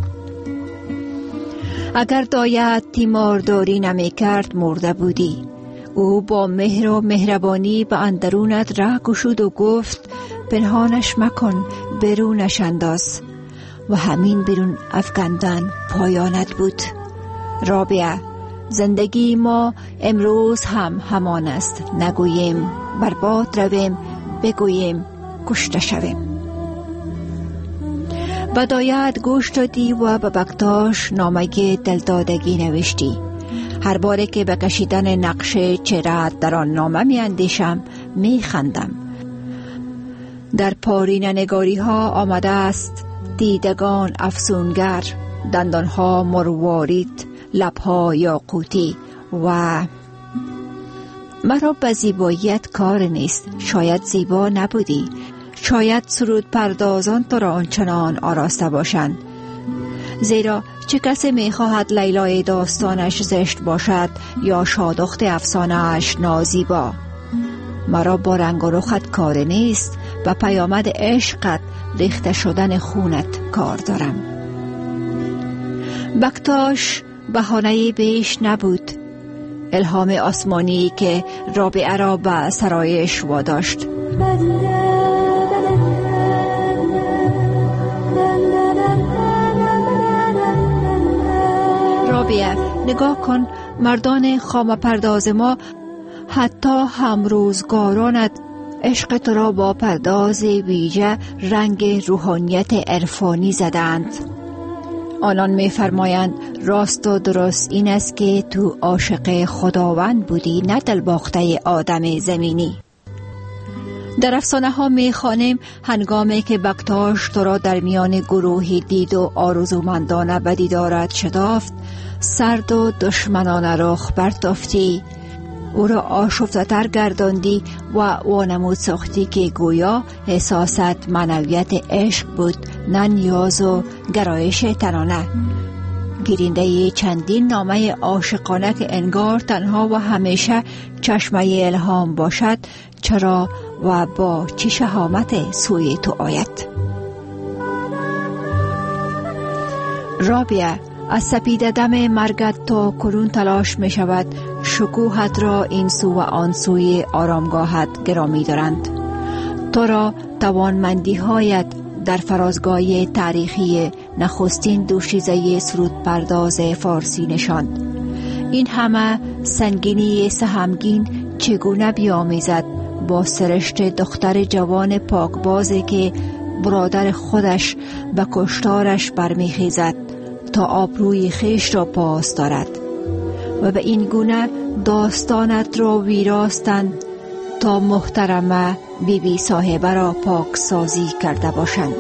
اگر دایت تیمارداری نمی کرد مرده بودی. او با مهر و مهربانی به اندرونت ره گشود و گفت پنهانش مکن، برونش انداز، و همین بیرون افکندن پایانت بود. رابعه، زندگی ما امروز هم همان است. نگوییم برباد رویم، بگوییم کشته شویم. بدایت گوش دادی و به بکتاش نامه دلدادگی نوشتی. هر باره که به کشیدن نقش چهره‌ات در آن نامه می اندیشم می خندم. در پارینه نگاری ها آمده است دیدگان افسونگر، دندانها مروارید، لبها یاقوتی و مرا به زیباییت کار نیست. شاید زیبا نبودی، شاید سرود پردازان تو را آنچنان آراسته باشند، زیرا چه کسی می خواهد لیلای داستانش زشت باشد یا شادخت افسانه‌اش نازیبا. مرا با رنگ و رخت کار نیست، و پیامد عشقت ریخته شدن خونت کار دارم. بکتاش بهانه بیش نبود، الهام آسمانی که رابعه را به سرایش واداشت. رابعه نگاه کن، مردان خام پرداز ما حتی همروزگارانت عشق تو را با پرداز ویژه رنگ روحانیت عرفانی زدند. آنان می فرمایند راست و درست این است که تو عاشق خداوند بودی، نه دلباخته آدم زمینی. در افسانه ها می خوانیم هنگامی که بکتاش تو را در میان گروهی دید و آرزومندانه به دیدارت شتافت، سرد و دشمنانه رخ برتافتی، او را آشفته‌تر گرداندی و وانمود ساختی که گویا احساست معنویت عشق بود، نه نیاز و گرایش تنانه. گیرنده چندین نامه عاشقانه که انگار تنها و همیشه چشمه الهام باشد، چرا و با چه شهامت سوی تو آید. رابعه، از سپیده دم مرگت تا کنون تلاش می شود شکوهت را این سو و آن سوی آرامگاهت گرامی دارند. تو را توانمندی هایت در فرازگاه تاریخی نخستین دوشیزه سرود پرداز فارسی نشاند. این همه سنگینی سهمگین چگونه بیامیزد با سرشت دختر جوان پاکبازی که برادر خودش به کشتارش برمیخیزد تا آبروی خیش را پاس دارد و به این گونه داستانت را ویراستند تا محترمه بی بی صاحبه را پاک سازی کرده باشند.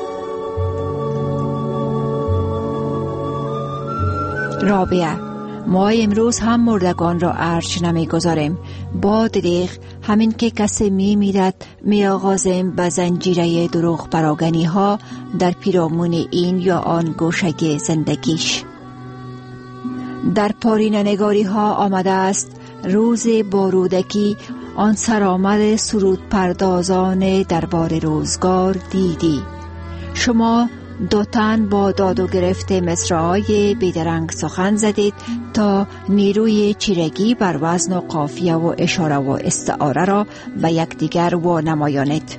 رابعه، ما امروز هم مردگان را ارج نمی گذاریم. با دریغ همین که کسی می میرد می آغازیم به زنجیره دروغ پراگنی ها در پیرامون این یا آن گوشه زندگیش. در پارینه نگاری ها آمده است روز بارودکی آن سرآمد سرود پردازان دربار روزگار دیدی. شما دو تن با داد و گرفت مصرعای بیدرنگ سخن زدید تا نیروی چیرگی بر وزن و قافیه و اشاره و استعاره را به یکدیگر و نمایانید.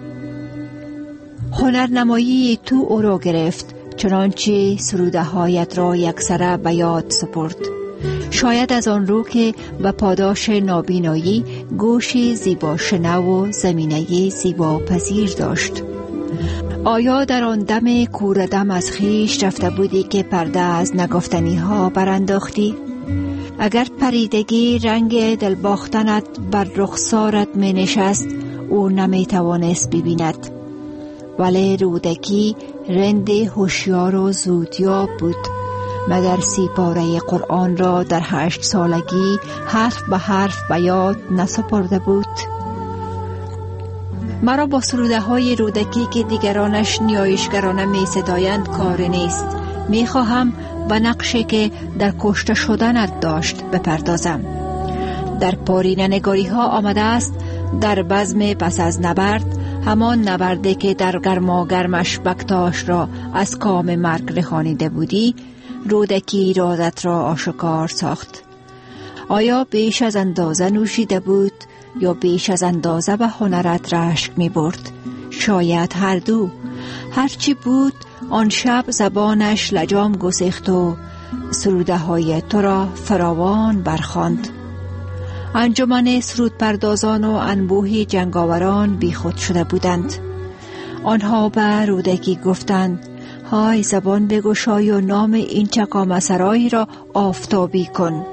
هنرنمایی تو او را گرفت، چنانچه سروده هایت را یکسره به یاد سپرد. شاید از آن رو که به پاداش نابینایی گوشی زیبا شنو و زمینه زیبا پذیر داشت. آیا در آن دم کوردم از خیش رفته بودی که پرده از نگفتنی ها برانداختی؟ اگر پریدگی رنگ دلباختنت بر رخسارت می نشست، او نمی توانست ببیند. ولی رودکی رند هوشیار و زودیاب بود. مدرسی پاره قرآن را در هشت سالگی حرف به حرف به یاد نسپرده بود. مرا با سروده های رودکی که دیگرانش نیایشگرانه می ستایند کار نیست. می خواهم به نقشی که در کشته شدنت داشت بپردازم. در پارینه نگاری ها آمده است در بزم پس از نبرد، همان نبرده که در گرما گرمش بکتاش را از کام مرگ رهانیده بودی، رودکی رازت را آشکار ساخت. آیا بیش از اندازه نوشیده بود یا بیش از اندازه به هنرت رشک می برد؟ شاید هر دو. هرچی بود آن شب زبانش لجام گسیخت و سروده های تو را فراوان برخواند. انجمن سرود پردازان و انبوهی جنگاوران بی خود شده بودند. آنها به رودکی گفتند های زبان بگشای و نام این چکامسرایی را آفتابی کن.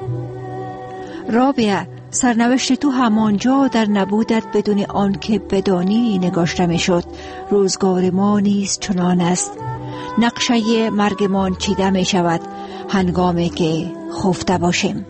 رابعه، سرنوشت تو همانجا در نبودت بدون آن که بدانی نگاشته می شد. روزگار ما نیز چنان است. نقشه مرگمان چیده می شود هنگامی که خفته باشیم.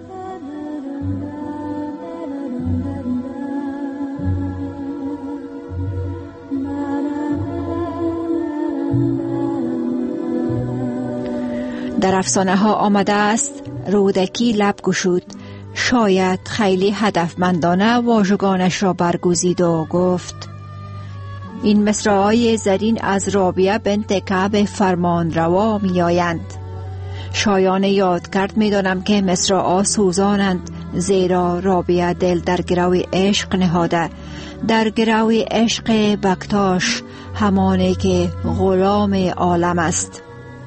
در افسانه ها آمده است رودکی لب گشود، شاید خیلی هدفمندانه واژگانش را برگزید و گفت: این مصرع‌های زرین از رابعه بنت کعب فرمان روا می آیند. شایان یاد کرد می دانم که مصرع‌ها سوزانند، زیرا رابعه دل در گروی عشق نهاده، در گروی عشق بکتاش، همانه که غلام عالم است.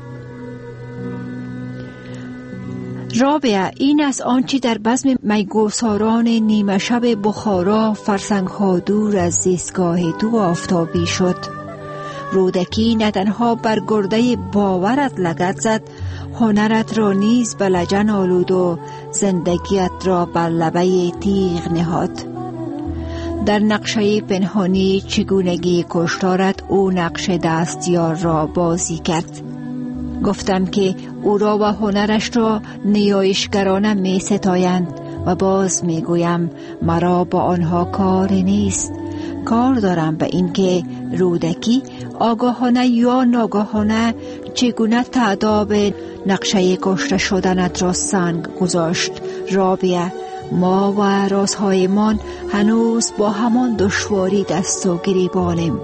رابعه، این از آنچه در بزم میگساران نیمه شب بخارا فرسنگ ها دور از زیستگاه تو آفتابی شد. رودکی نه تنها بر گرده باورت لگد زد، هنرت را نیز به لجن آلود و زندگیت را بر لبه تیغ نهاد. در نقشه پنهانی چگونگی کشتارت او نقش دستیار را بازی کرد. گفتم که او را و هنرش را نیایشگرانه می ستایند و باز می گویم مرا با آنها کار نیست. کار دارم به این که رودکی آگاهانه یا ناگاهانه چگونه تعداب نقشه کشته شدنت را سنگ گذاشت. رابعه، ما و رازهایمان هنوز با همان دشواری دست و گریبانیم.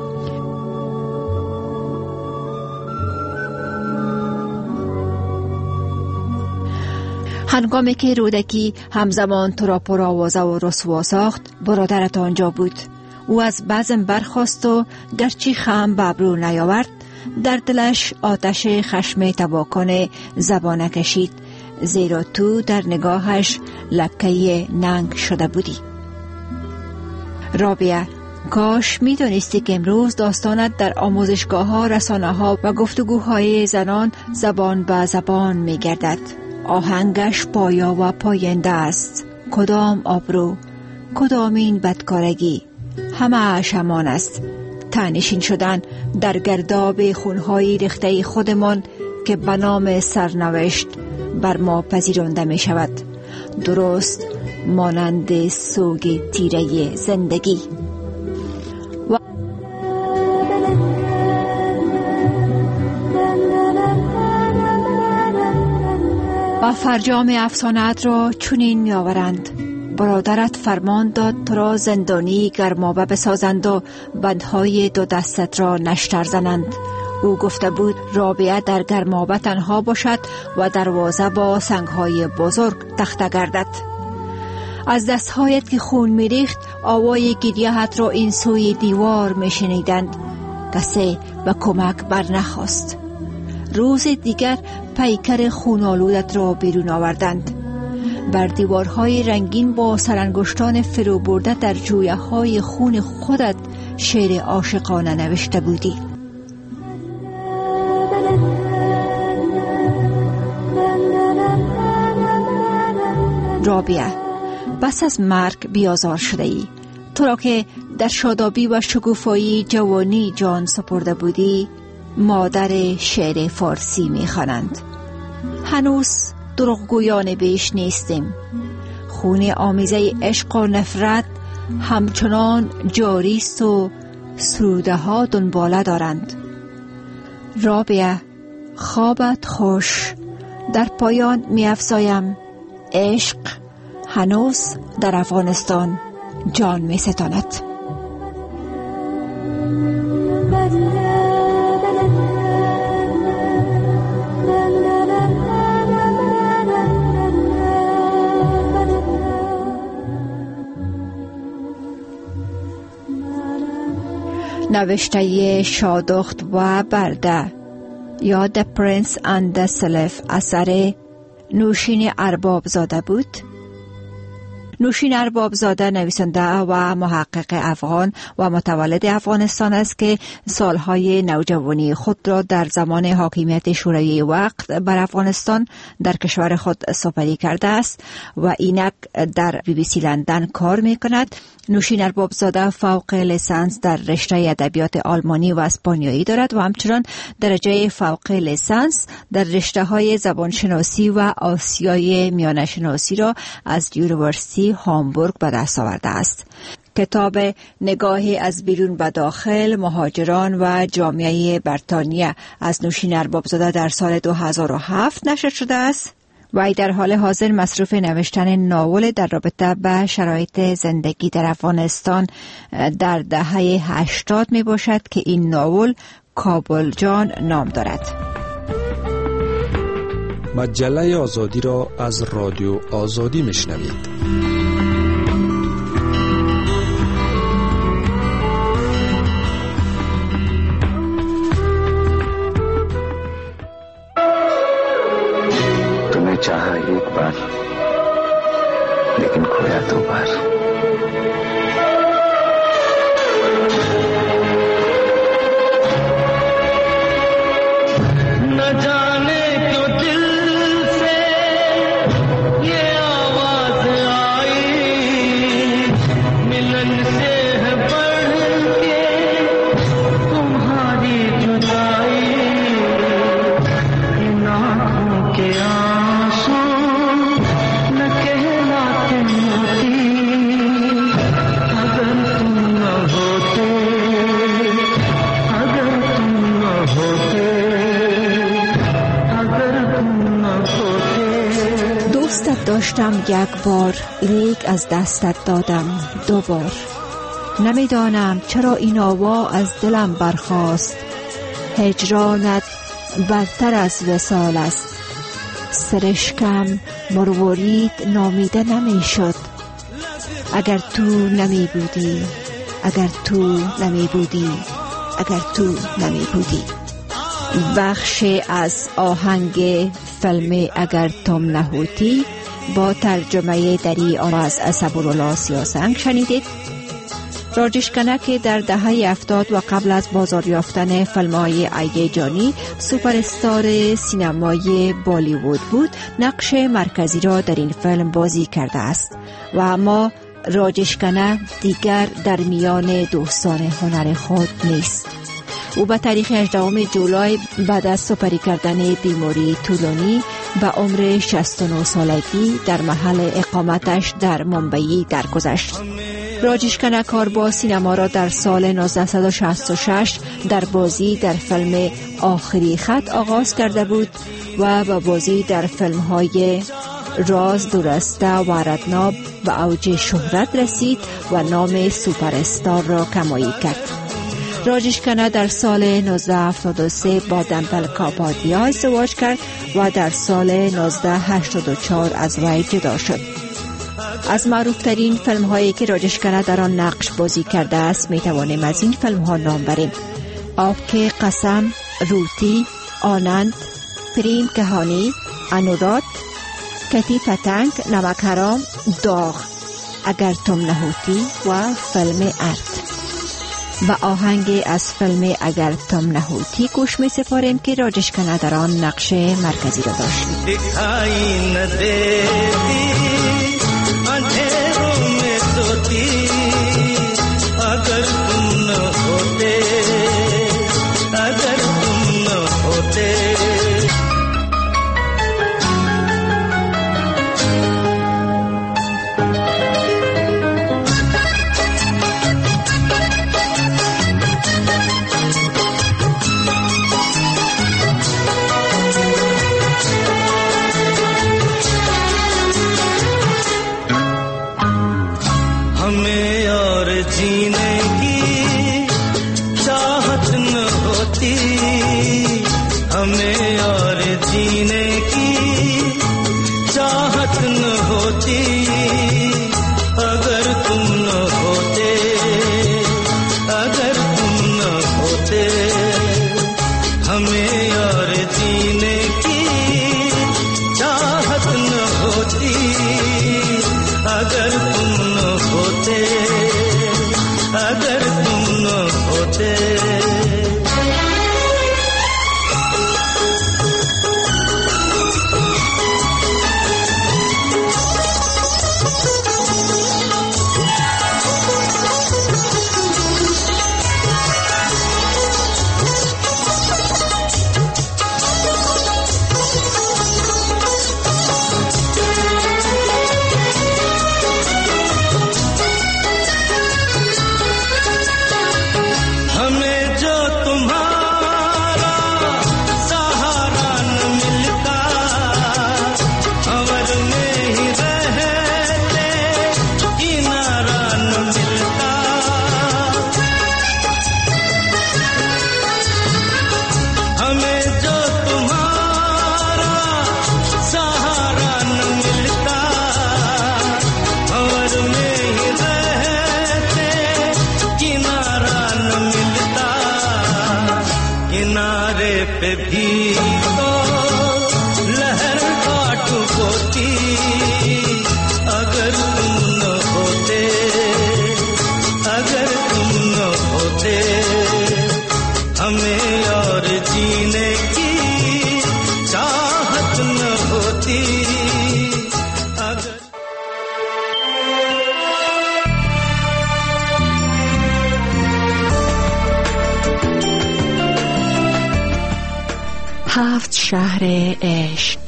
هنگامی که رودکی همزمان تو را پر آوازه و رسوا ساخت، برادرت آنجا بود. او از بزم برخاست و گرچه خم به ابرو نیاورد، در دلش آتش خشم تباکن زبانه کشید، زیرا تو در نگاهش لکه ننگ شده بودی. رابعه، کاش می دانستی که امروز داستانت در آموزشگاه ها، رسانه ها و گفتگوهای زنان زبان به زبان می گردد. آهنگش پایا و پاینده است. کدام آبرو، کدام این بدکارگی، همه همان است. تنشین شدن در گرداب خونهای ریخته خودمان که به نام سرنوشت بر ما پذیرانده می شود، درست مانند سوگ تیره زندگی. و فرجام افسانه‌ات را چنین می آورند: برادرت فرمان داد تو را زندانی گرمابه بسازند و بندهای دو دستت را نشتر زنند. او گفته بود رابعه در گرمابه تنها باشد و دروازه با سنگهای بزرگ تخته گردد. از دستهایت که خون می ریخت آوای گریه‌ات را این سوی دیوار می شنیدند. کسی به کمک بر نخواست. روز دیگر پیکر خونالودت را بیرون آوردند. بر دیوارهای رنگین با سرانگشتان فرو برده در جویه های خون خودت شعر عاشقانه نوشته بودی. رابعه، بس از مرگ بیازار شده ای. تو را که در شادابی و شکوفایی جوانی جان سپرده بودی مادر شعر فارسی می خوانند. هنوز دروغگویان بیش نیستیم. خون آمیزه عشق و نفرت همچنان جاری است و سروده ها دنباله دارند. رابعه، خوابت خوش. در پایان می افزایم عشق هنوز در افغانستان جان می ستاند. نوشته شادخت و برده یا The Prince and the Slave اثر نوشین ارباب زاده بود. نوشین اربابزاده نویسنده و محقق افغان و متولد افغانستان است که سالهای نوجوانی خود را در زمان حاکمیت شوروی وقت بر افغانستان در کشور خود سپری کرده است و اینک در بی بی سی لندن کار می کند. نوشین اربابزاده فوق لیسانس در رشته ادبیات آلمانی و اسپانیایی دارد و همچنان درجه فوق لیسانس در رشته های زبانشناسی و آسیای میانه شناسی را از یونیورسیتی هامبورگ به دست آورده است. کتاب نگاهی از بیرون به داخل، مهاجران و جامعه بریتانیا از نوشین اربابزاده در سال دو هزار و هفت نشر شده است. وی در حال حاضر مصروف نوشتن ناول در رابطه با شرایط زندگی در افغانستان در دهه هشتاد می باشد که این ناول کابل جان نام دارد. مجله آزادی را از رادیو آزادی می شنوید. चाहा एक बार लेकिन खोया दो बार। न जाने क्यों दिल से ये आवाज आई, मिलन से है बढ़ के तुम्हारी जुदाई, इन आँखों के دوستت داشتم یک بار، لیک از دستت دادم دو بار. نمیدانم چرا این آوا از دلم برخاست. هجرانت بدتر از وصال است. سرشکم مروارید نامیده نمی شد. اگر تو نمی بودی، اگر تو نمی بودی، اگر تو نمی بودی. بخش از آهنگ فیلم اگر تم نهوتی با ترجمه دری آن از صبورالله سیاسنگ شنیدید. راجش کنک در دهه هفتاد و قبل از بازار یافتن فیلم‌های عیدی جانی سوپرستار سینمای بالیوود بود، نقش مرکزی را در این فیلم بازی کرده است و اما راجش کنک دیگر در میان دوستان هنر خود نیست. او به تاریخ هجدهم جولای بعد از سپری کردن بیماری طولانی به عمر شصت و نه سالگی در محل اقامتش در ممبئی درگذشت. راجش کنک کار با سینما را در سال نوزده و شصت و شش در بازی در فیلم آخری خط آغاز کرده بود و با بازی در فیلم‌های راز دورسته و ردناب به اوج شهرت رسید و نام سوپرستار را کمایی کرد. راجش کنک در سال نوزده هفتاد و سه با دمپل کاپادیا ازدواج کرد و در سال نوزده هشتاد و چهار از وی جدا شد. از معروفترین فیلم هایی که راجش کنک در آن نقش بازی کرده است می توانیم از این فیلم ها نام بریم: آبک قسم، روتی، آنند، پریم کهانی، انورات، کتی پتنگ، نمک حرام، داغ، اگر تم نهوتی و فیلم ارد. با آهنگ از فیلم اگر تم نهوتی گوش می سپاریم که راجش کنک در آن نقش مرکزی را داشت. दिखाई न देती अंधेरों में सोती अगर तुम न होते अगर तुम न होते हमें और जीने की चाहत न होती हमें और जीने की चाहत न होती अगर तुम न होते अगर तुम न होते हमें और जीने की चाहत न होती अगर किनारे पे भी तो लहर काट होती, अगर तुम न होते, अगर तुम न होते, हमें और जीने की चाहत न होती। अगर هفت شهر عشق.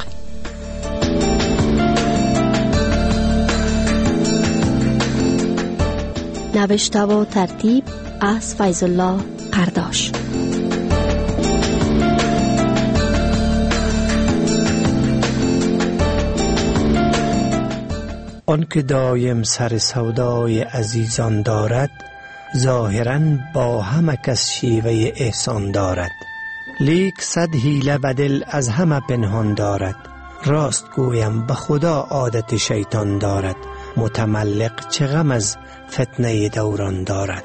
نوشته و ترتیب از فیض الله قرداش. آن که دایم سر سودای عزیزان دارد، ظاهراً با همه کس شیوه احسان دارد، لیک صد حیله بدل از همه پنهان دارد. راست گویم به خدا عادت شیطان دارد، متملق چه غم از فتنه دوران دارد.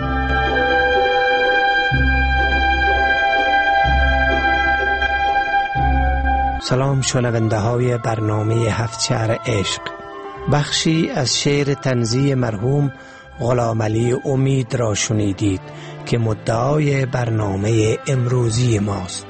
سلام شنونده های برنامه هفت شهر عشق. بخشی از شعر طنزی مرحوم غلامعلی امید را شنیدید که مدعای برنامه امروزی ماست.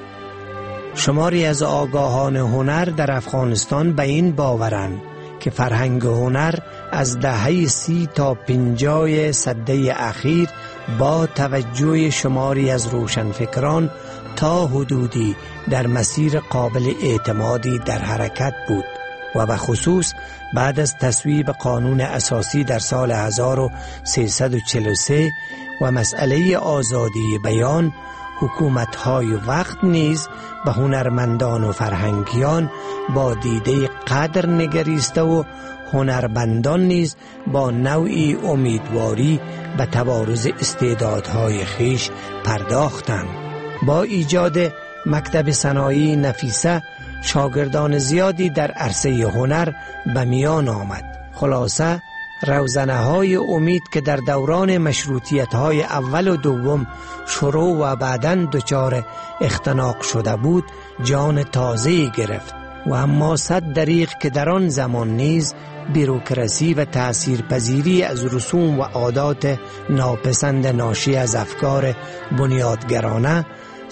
شماری از آگاهان هنر در افغانستان به این باورند که فرهنگ هنر از دهه سی تا پنجاه سده اخیر با توجه شماری از روشنفکران تا حدودی در مسیر قابل اعتمادی در حرکت بود و به خصوص بعد از تصویب قانون اساسی در سال هزار و سیصد و چهل و سه و مسئله آزادی بیان، حکومت‌های وقت نیز به هنرمندان و فرهنگیان با دیده قدر نگریسته و هنرمندان نیز با نوعی امیدواری به تبارز استعدادهای خیش پرداختند. با ایجاد مکتب صنایع نفیسه شاگردان زیادی در عرصه هنر به میان آمد. خلاصه روزنه های امید که در دوران مشروطیت های اول و دوم شروع و بعداً دچار اختناق شده بود جان تازه‌ای گرفت و اما صد دریغ که در آن زمان نیز بیروکراسی و تأثیرپذیری از رسوم و عادات ناپسند ناشی از افکار بنیادگرانه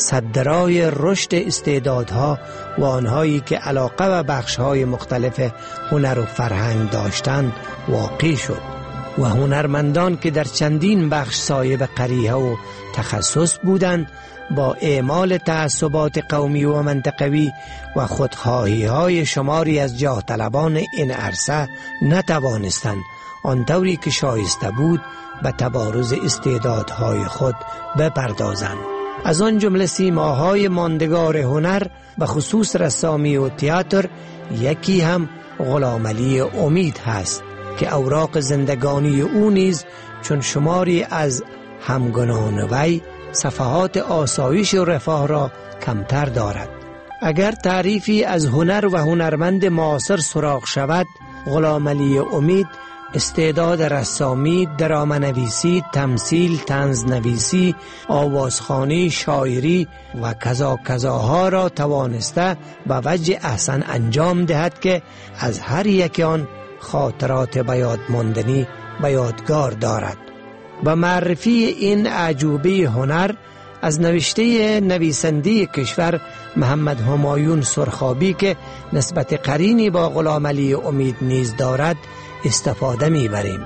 صدرای رشد استعدادها و آنهایی که علاقه و بخشهای مختلف هنر و فرهنگ داشتند واقع شد و هنرمندان که در چندین بخش صاحب قریحه و تخصص بودند با اعمال تعصبات قومی و منطقوی و خودخواهی های شماری از جاه طلبان این عرصه نتوانستند آنطوری که شایسته بود به تبارز استعدادهای خود بپردازند. از آن جمله سیماهای ماندگار هنر به خصوص رسامی و تئاتر یکی هم غلامعلی امید هست که اوراق زندگانی او نیز چون شماری از همگنان وی صفحات آسایش و رفاه را کمتر دارد. اگر تعریفی از هنر و هنرمند معاصر سراغ شود، غلامعلی امید استعداد رسامی، درامه نویسی، تمثیل، طنز نویسی، آوازخوانی، شاعری و کذا کذاها را توانسته به وجه احسن انجام دهد که از هر یک آن خاطرات بیاد ماندنی به یادگار دارد. با معرفی این اعجوبه هنر از نوشته نویسنده کشور محمد همایون سرخابی که نسبت قرینی با غلامعلی امید نیز دارد استفاده می‌بریم.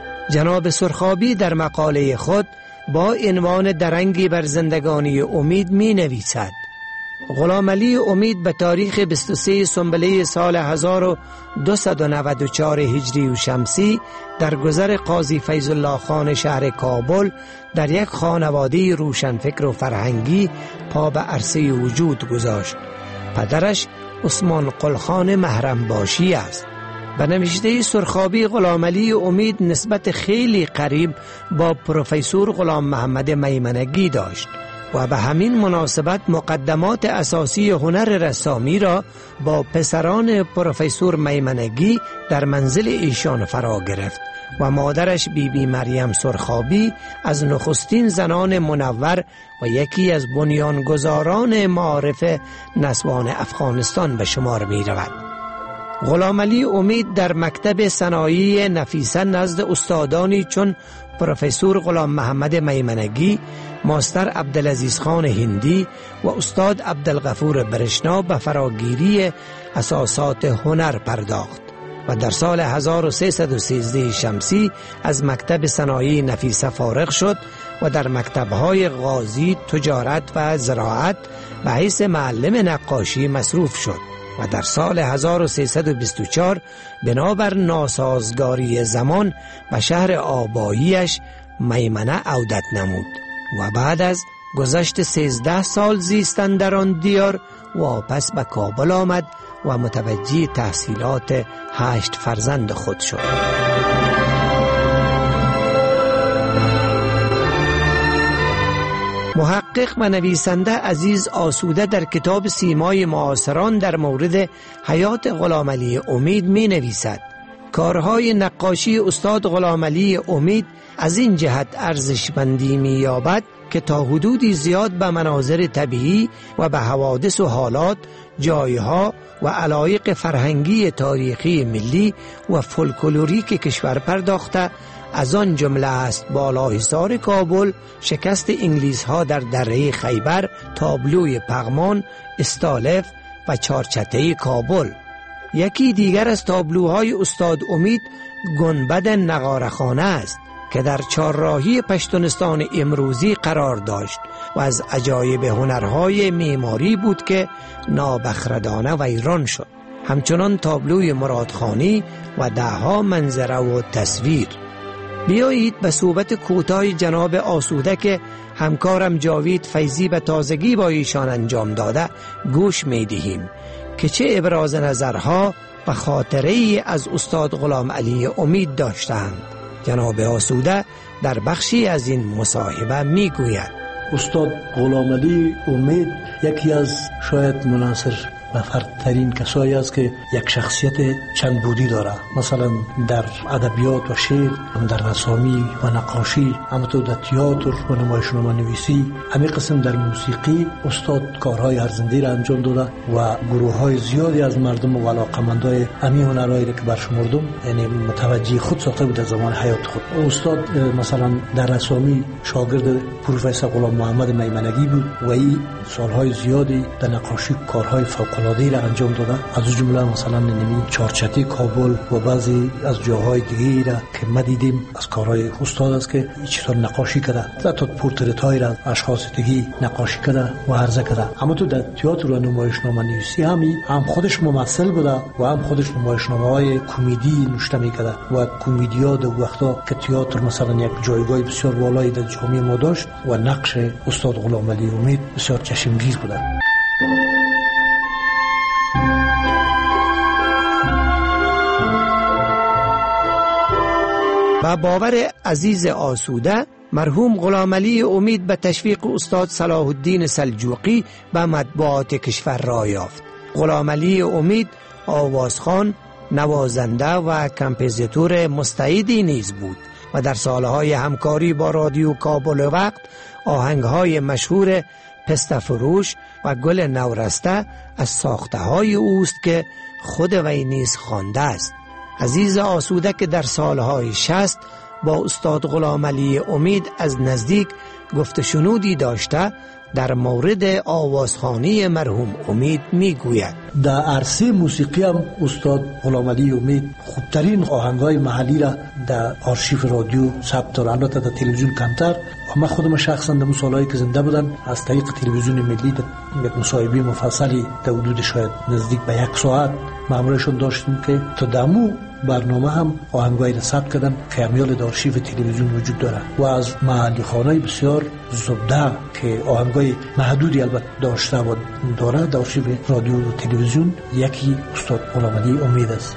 جناب سرخابی در مقاله خود با عنوان درنگی بر زندگانی امید می نویسد: غلامعلی امید به تاریخ بیست و سه سنبله سال هزار و دویست و نود و چهار هجری و شمسی در گذر قاضی فیض الله خان شهر کابل در یک خانواده روشنفکر و فرهنگی پا به عرصه وجود گذاشت. پدرش عثمان قلخان محرم باشی است. به نوشته سرخابی غلامعلی امید نسبت خیلی قریب با پروفسور غلام محمد میمنگی داشت. و به همین مناسبت مقدمات اساسی هنر رسامی را با پسران پروفسور میمنگی در منزل ایشان فرا گرفت و مادرش بی بی مریم سرخابی از نخستین زنان منور و یکی از بنیانگذاران معارف نسوان افغانستان به شمار می رود. غلام علی امید در مکتب صنایع نفیسه نزد استادانی چون پروفسور غلام محمد میمنگی، ماستر عبدالعزیز خان هندی و استاد عبدالغفور برشنا به فراگیری اساسات هنر پرداخت و در سال هزار و سیصد و سیزده شمسی از مکتب صنایع نفیسه فارغ شد و در مکتب‌های غازی، تجارت و زراعت به حیث معلم نقاشی مصروف شد و در سال هزار و سیصد و بیست و چهار بنابر ناسازگاری زمان به شهر آباییش میمنه عودت نمود و بعد از گذشت سیزده سال زیستن در آن دیار واپس به کابل آمد و متوجه تحصیلات هشت فرزند خود شد. محقق و نویسنده عزیز آسوده در کتاب سیمای معاصران در مورد حیات غلام علی امید می نویسد: کارهای نقاشی استاد غلام علی امید از این جهت ارزشمندی می یابد که تا حدودی زیاد به مناظر طبیعی و به حوادث و حالات، جایها و علایق فرهنگی تاریخی ملی و فولکلوریک کشور پرداخته، از آن جمله است بالاحصار کابل، شکست انگلیس ها در دره خیبر، تابلوی پغمان، استالف و چارچته کابل. یکی دیگر از تابلوهای استاد امید گنبد نقارخانه است که در چهارراهی پشتونستان امروزی قرار داشت و از عجایب هنرهای معماری بود که نابخردانه ویران شد. همچنان تابلوی مرادخانی و دهها منظره و تصویر. بیایید به صحبت کوتاه جناب آسوده که همکارم جاوید فیضی به تازگی با ایشان انجام داده گوش می دهیم که چه ابراز نظرها و خاطره ای از استاد غلام علی امید داشتند. جناب آسوده در بخشی از این مصاحبه می گوید: استاد غلام علی امید یکی از شاید مناصر و فردترین کسایی است که یک شخصیت چند بودی داره. مثلا در ادبیات و شعر، در رسامی و نقاشی، همونطور در تئاتر و نمایشنامه نویسی، همین قسم در موسیقی استاد کارهای ارزنده را انجام داده و گروه‌های زیادی از مردم و علاقه‌مندای همین هنرهایی را که برشمردم یعنی متوجه خود ساخته بود در زمان حیات خود. استاد مثلا در رسامی شاگرد پروفسور غلام محمد میمنگی بود و این سالهای زیادی در نقاشی کارهای فوق العاده را انجام داده. از جمله مثلا نمی چارچته کابل و بعضی از جاهای دیگه را که ما دیدیم از کارهای استاد است که چطور نقاشی کرده، حتی پورترت‌های را اشخاص دیگه نقاشی کرده و عرضه کرده. اما تو در تئاتر و نمایشنامه نویسی همی هم خودش ممثل بوده و هم خودش نمایشنامه‌های کمدی نوشته می‌کرده و کمدی‌ها در وقتا که تئاتر مثلا یک جایگاه بسیار بالایی در جامعه ما داشت و نقش استاد غلام علی امید بسیار چشمگیر بوده. با باور عزیز آسوده، مرحوم غلام علی امید به تشویق استاد صلاح الدین سلجوقی به مطبوعات کشور راه یافت. غلام علی امید آوازخوان، نوازنده و کمپوزیتور مستعدی نیز بود و در سالهای همکاری با رادیو کابل وقت آهنگهای مشهور پسته فروش و گل نورسته از ساخته های اوست که خود وی نیز خوانده است. عزیز آسوده که در سالهای شصت با استاد غلام علی امید از نزدیک گفت شنودی داشته در مورد آوازخوانی مرحوم امید می گوید: در عرصه موسیقی هم استاد غلام علی امید خوبترین آهنگای محلی را در آرشیو رادیو ثبت داره، البته در تلویزیون کمتر. و من خودم شخصا در سالهایی که زنده بودن از طریق تلویزیون ملی یک مصاحبه مفصلی در حدود شاید نزدیک به یک ساعت مامورشون داشتیم که تا دمو برنامه هم آهنگایی را ثبت کردن که همیال در آرشیو تلویزیون وجود داره و از محلی خانه بسیار زبده که آهنگای محدودی البته داشته و داره در آرشیو رادیو و تلویزیون یکی استاد غلام علی امید است.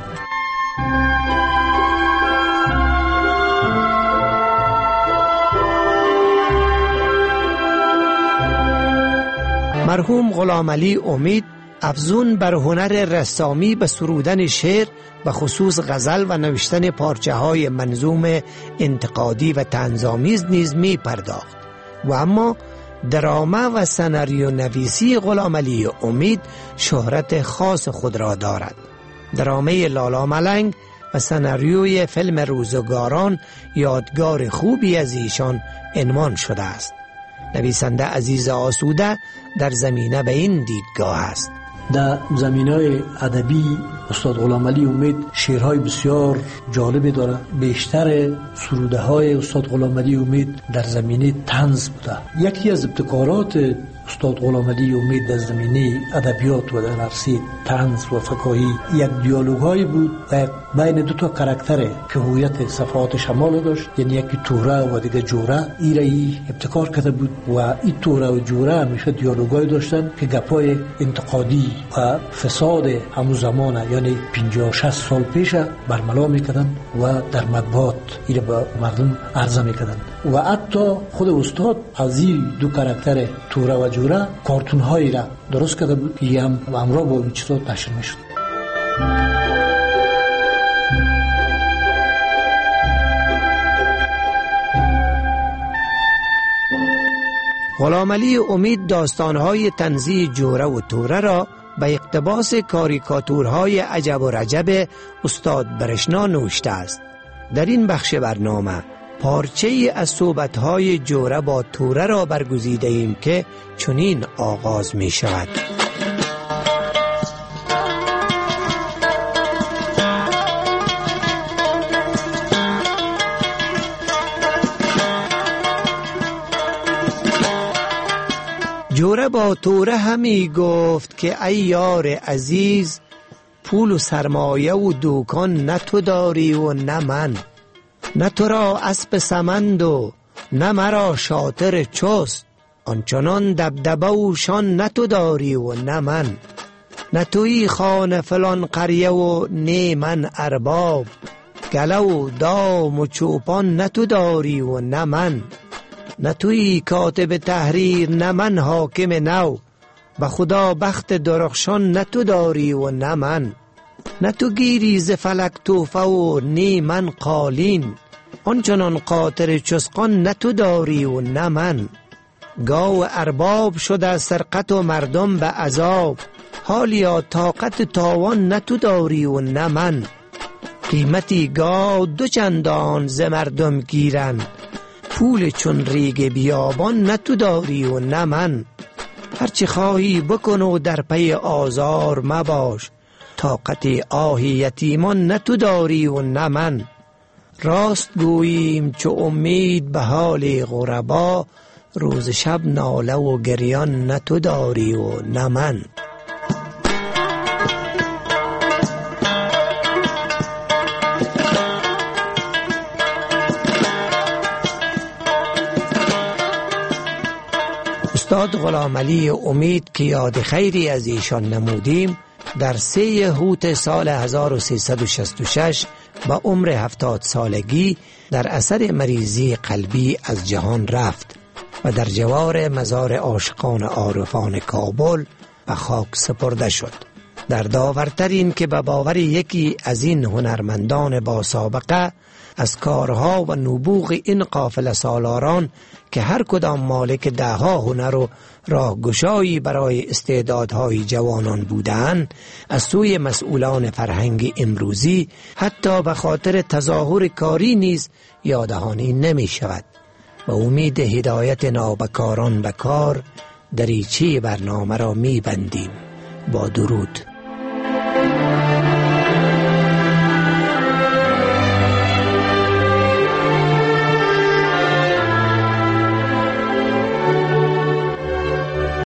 مرحوم غلامعلی امید افزون بر هنر رسامی به سرودن شعر به خصوص غزل و نوشتن پارچه های منظوم انتقادی و طنزآمیز نیز می پرداخت و اما درامه و سناریو نویسی غلامعلی امید شهرت خاص خود را دارد. درامه لالا ملنگ و سناریوی فیلم روزگاران یادگار خوبی از ایشان عنوان شده است. نویسنده عزیز آسوده در زمینه به این دیدگاه است. در زمینه‌های ادبی استاد غلامعلی امید شعرهای بسیار جالبی داره. بیشتر سروده های استاد غلامعلی امید در زمینه طنز بوده. یکی از ابتکارات استاد غلامعلی امید در زمینه ادبیات و در عرصه طنز و فکاهی یک دیالوگایی بود و بین دو تا کاراکتر که هویت صفحات شمال داشت، یعنی یکی توره و دیگه جوره. این را ای ابتکار کرده بود و این توره و جوره همیشه دیالوگایی داشتن که گپای انتقادی و فساد همون زمانه، یعنی پنجاه و شصت سال پیش برملا میکردن و در مطبوعات این را به مردم عرضه میکردن و حتی خود استاد از این دو کاراکتر توره و جوره کارتون هایی را درست کرده بود که هم همراه با این چیزا نشر میشد. غلامعلی امید داستانهای طنزی جوره و توره را به اقتباس کاریکاتورهای عجب و رجب استاد برشنا نوشته است. در این بخش برنامه پارچه از صحبت‌های جوره با توره را برگزیده ایم که چنین آغاز می شود. جوره با توره همی گفت که ای یار عزیز، پول و سرمایه و دوکان نه تو داری و نه من، نه تو را اسب سمند و نه مرا شاطر چست، آنچنان دبدبه و شان نه تو داری و نه من، نه توی خانه فلان قریه و نه من ارباب، گله و دام و چوپان نه تو داری و نه من، نه توی کاتب تحریر نه من حاکم نو، به خدا بخت درخشان نه تو داری و نه من، نه تو گیری ز فلک توفه و نه من قالین، آنچنان قاطر چسقان نه تو داری و نه من، گاو ارباب شده سرقت و مردم به عذاب، حالیا طاقت تاوان نه تو داری و نه من، قیمتی گاو دو چندان ز مردم گیرن، پول چون ریگ بیابان نه تو داری و نه من، هرچی خواهی بکن و در پی آزار مباش، طاقت آه یتیمان نه تو داری و نه من، راست گوییم چو امید به حال غربا، روز شب ناله و گریان نه تو داری و نه من. استاد غلامعلی امید که یاد خیری از ایشان نمودیم، در سه هوت سال هزار و سیصد و شصت و شش با عمر هفتاد سالگی در اثر مریضی قلبی از جهان رفت و در جوار مزار عاشقان عارفان کابل به خاک سپرده شد. در داورتر این که به باور یکی از این هنرمندان با سابقه از کارها و نبوغ این قافله سالاران که هر کدام مالک دهها هنر و راهگشایی برای استعدادهای جوانان بودند، از سوی مسئولان فرهنگ امروزی حتی به خاطر تظاهر کاری نیز یادهانی نمی شود. با امید هدایت نابکاران به کار دریچه برنامه را می بندیم. با درود.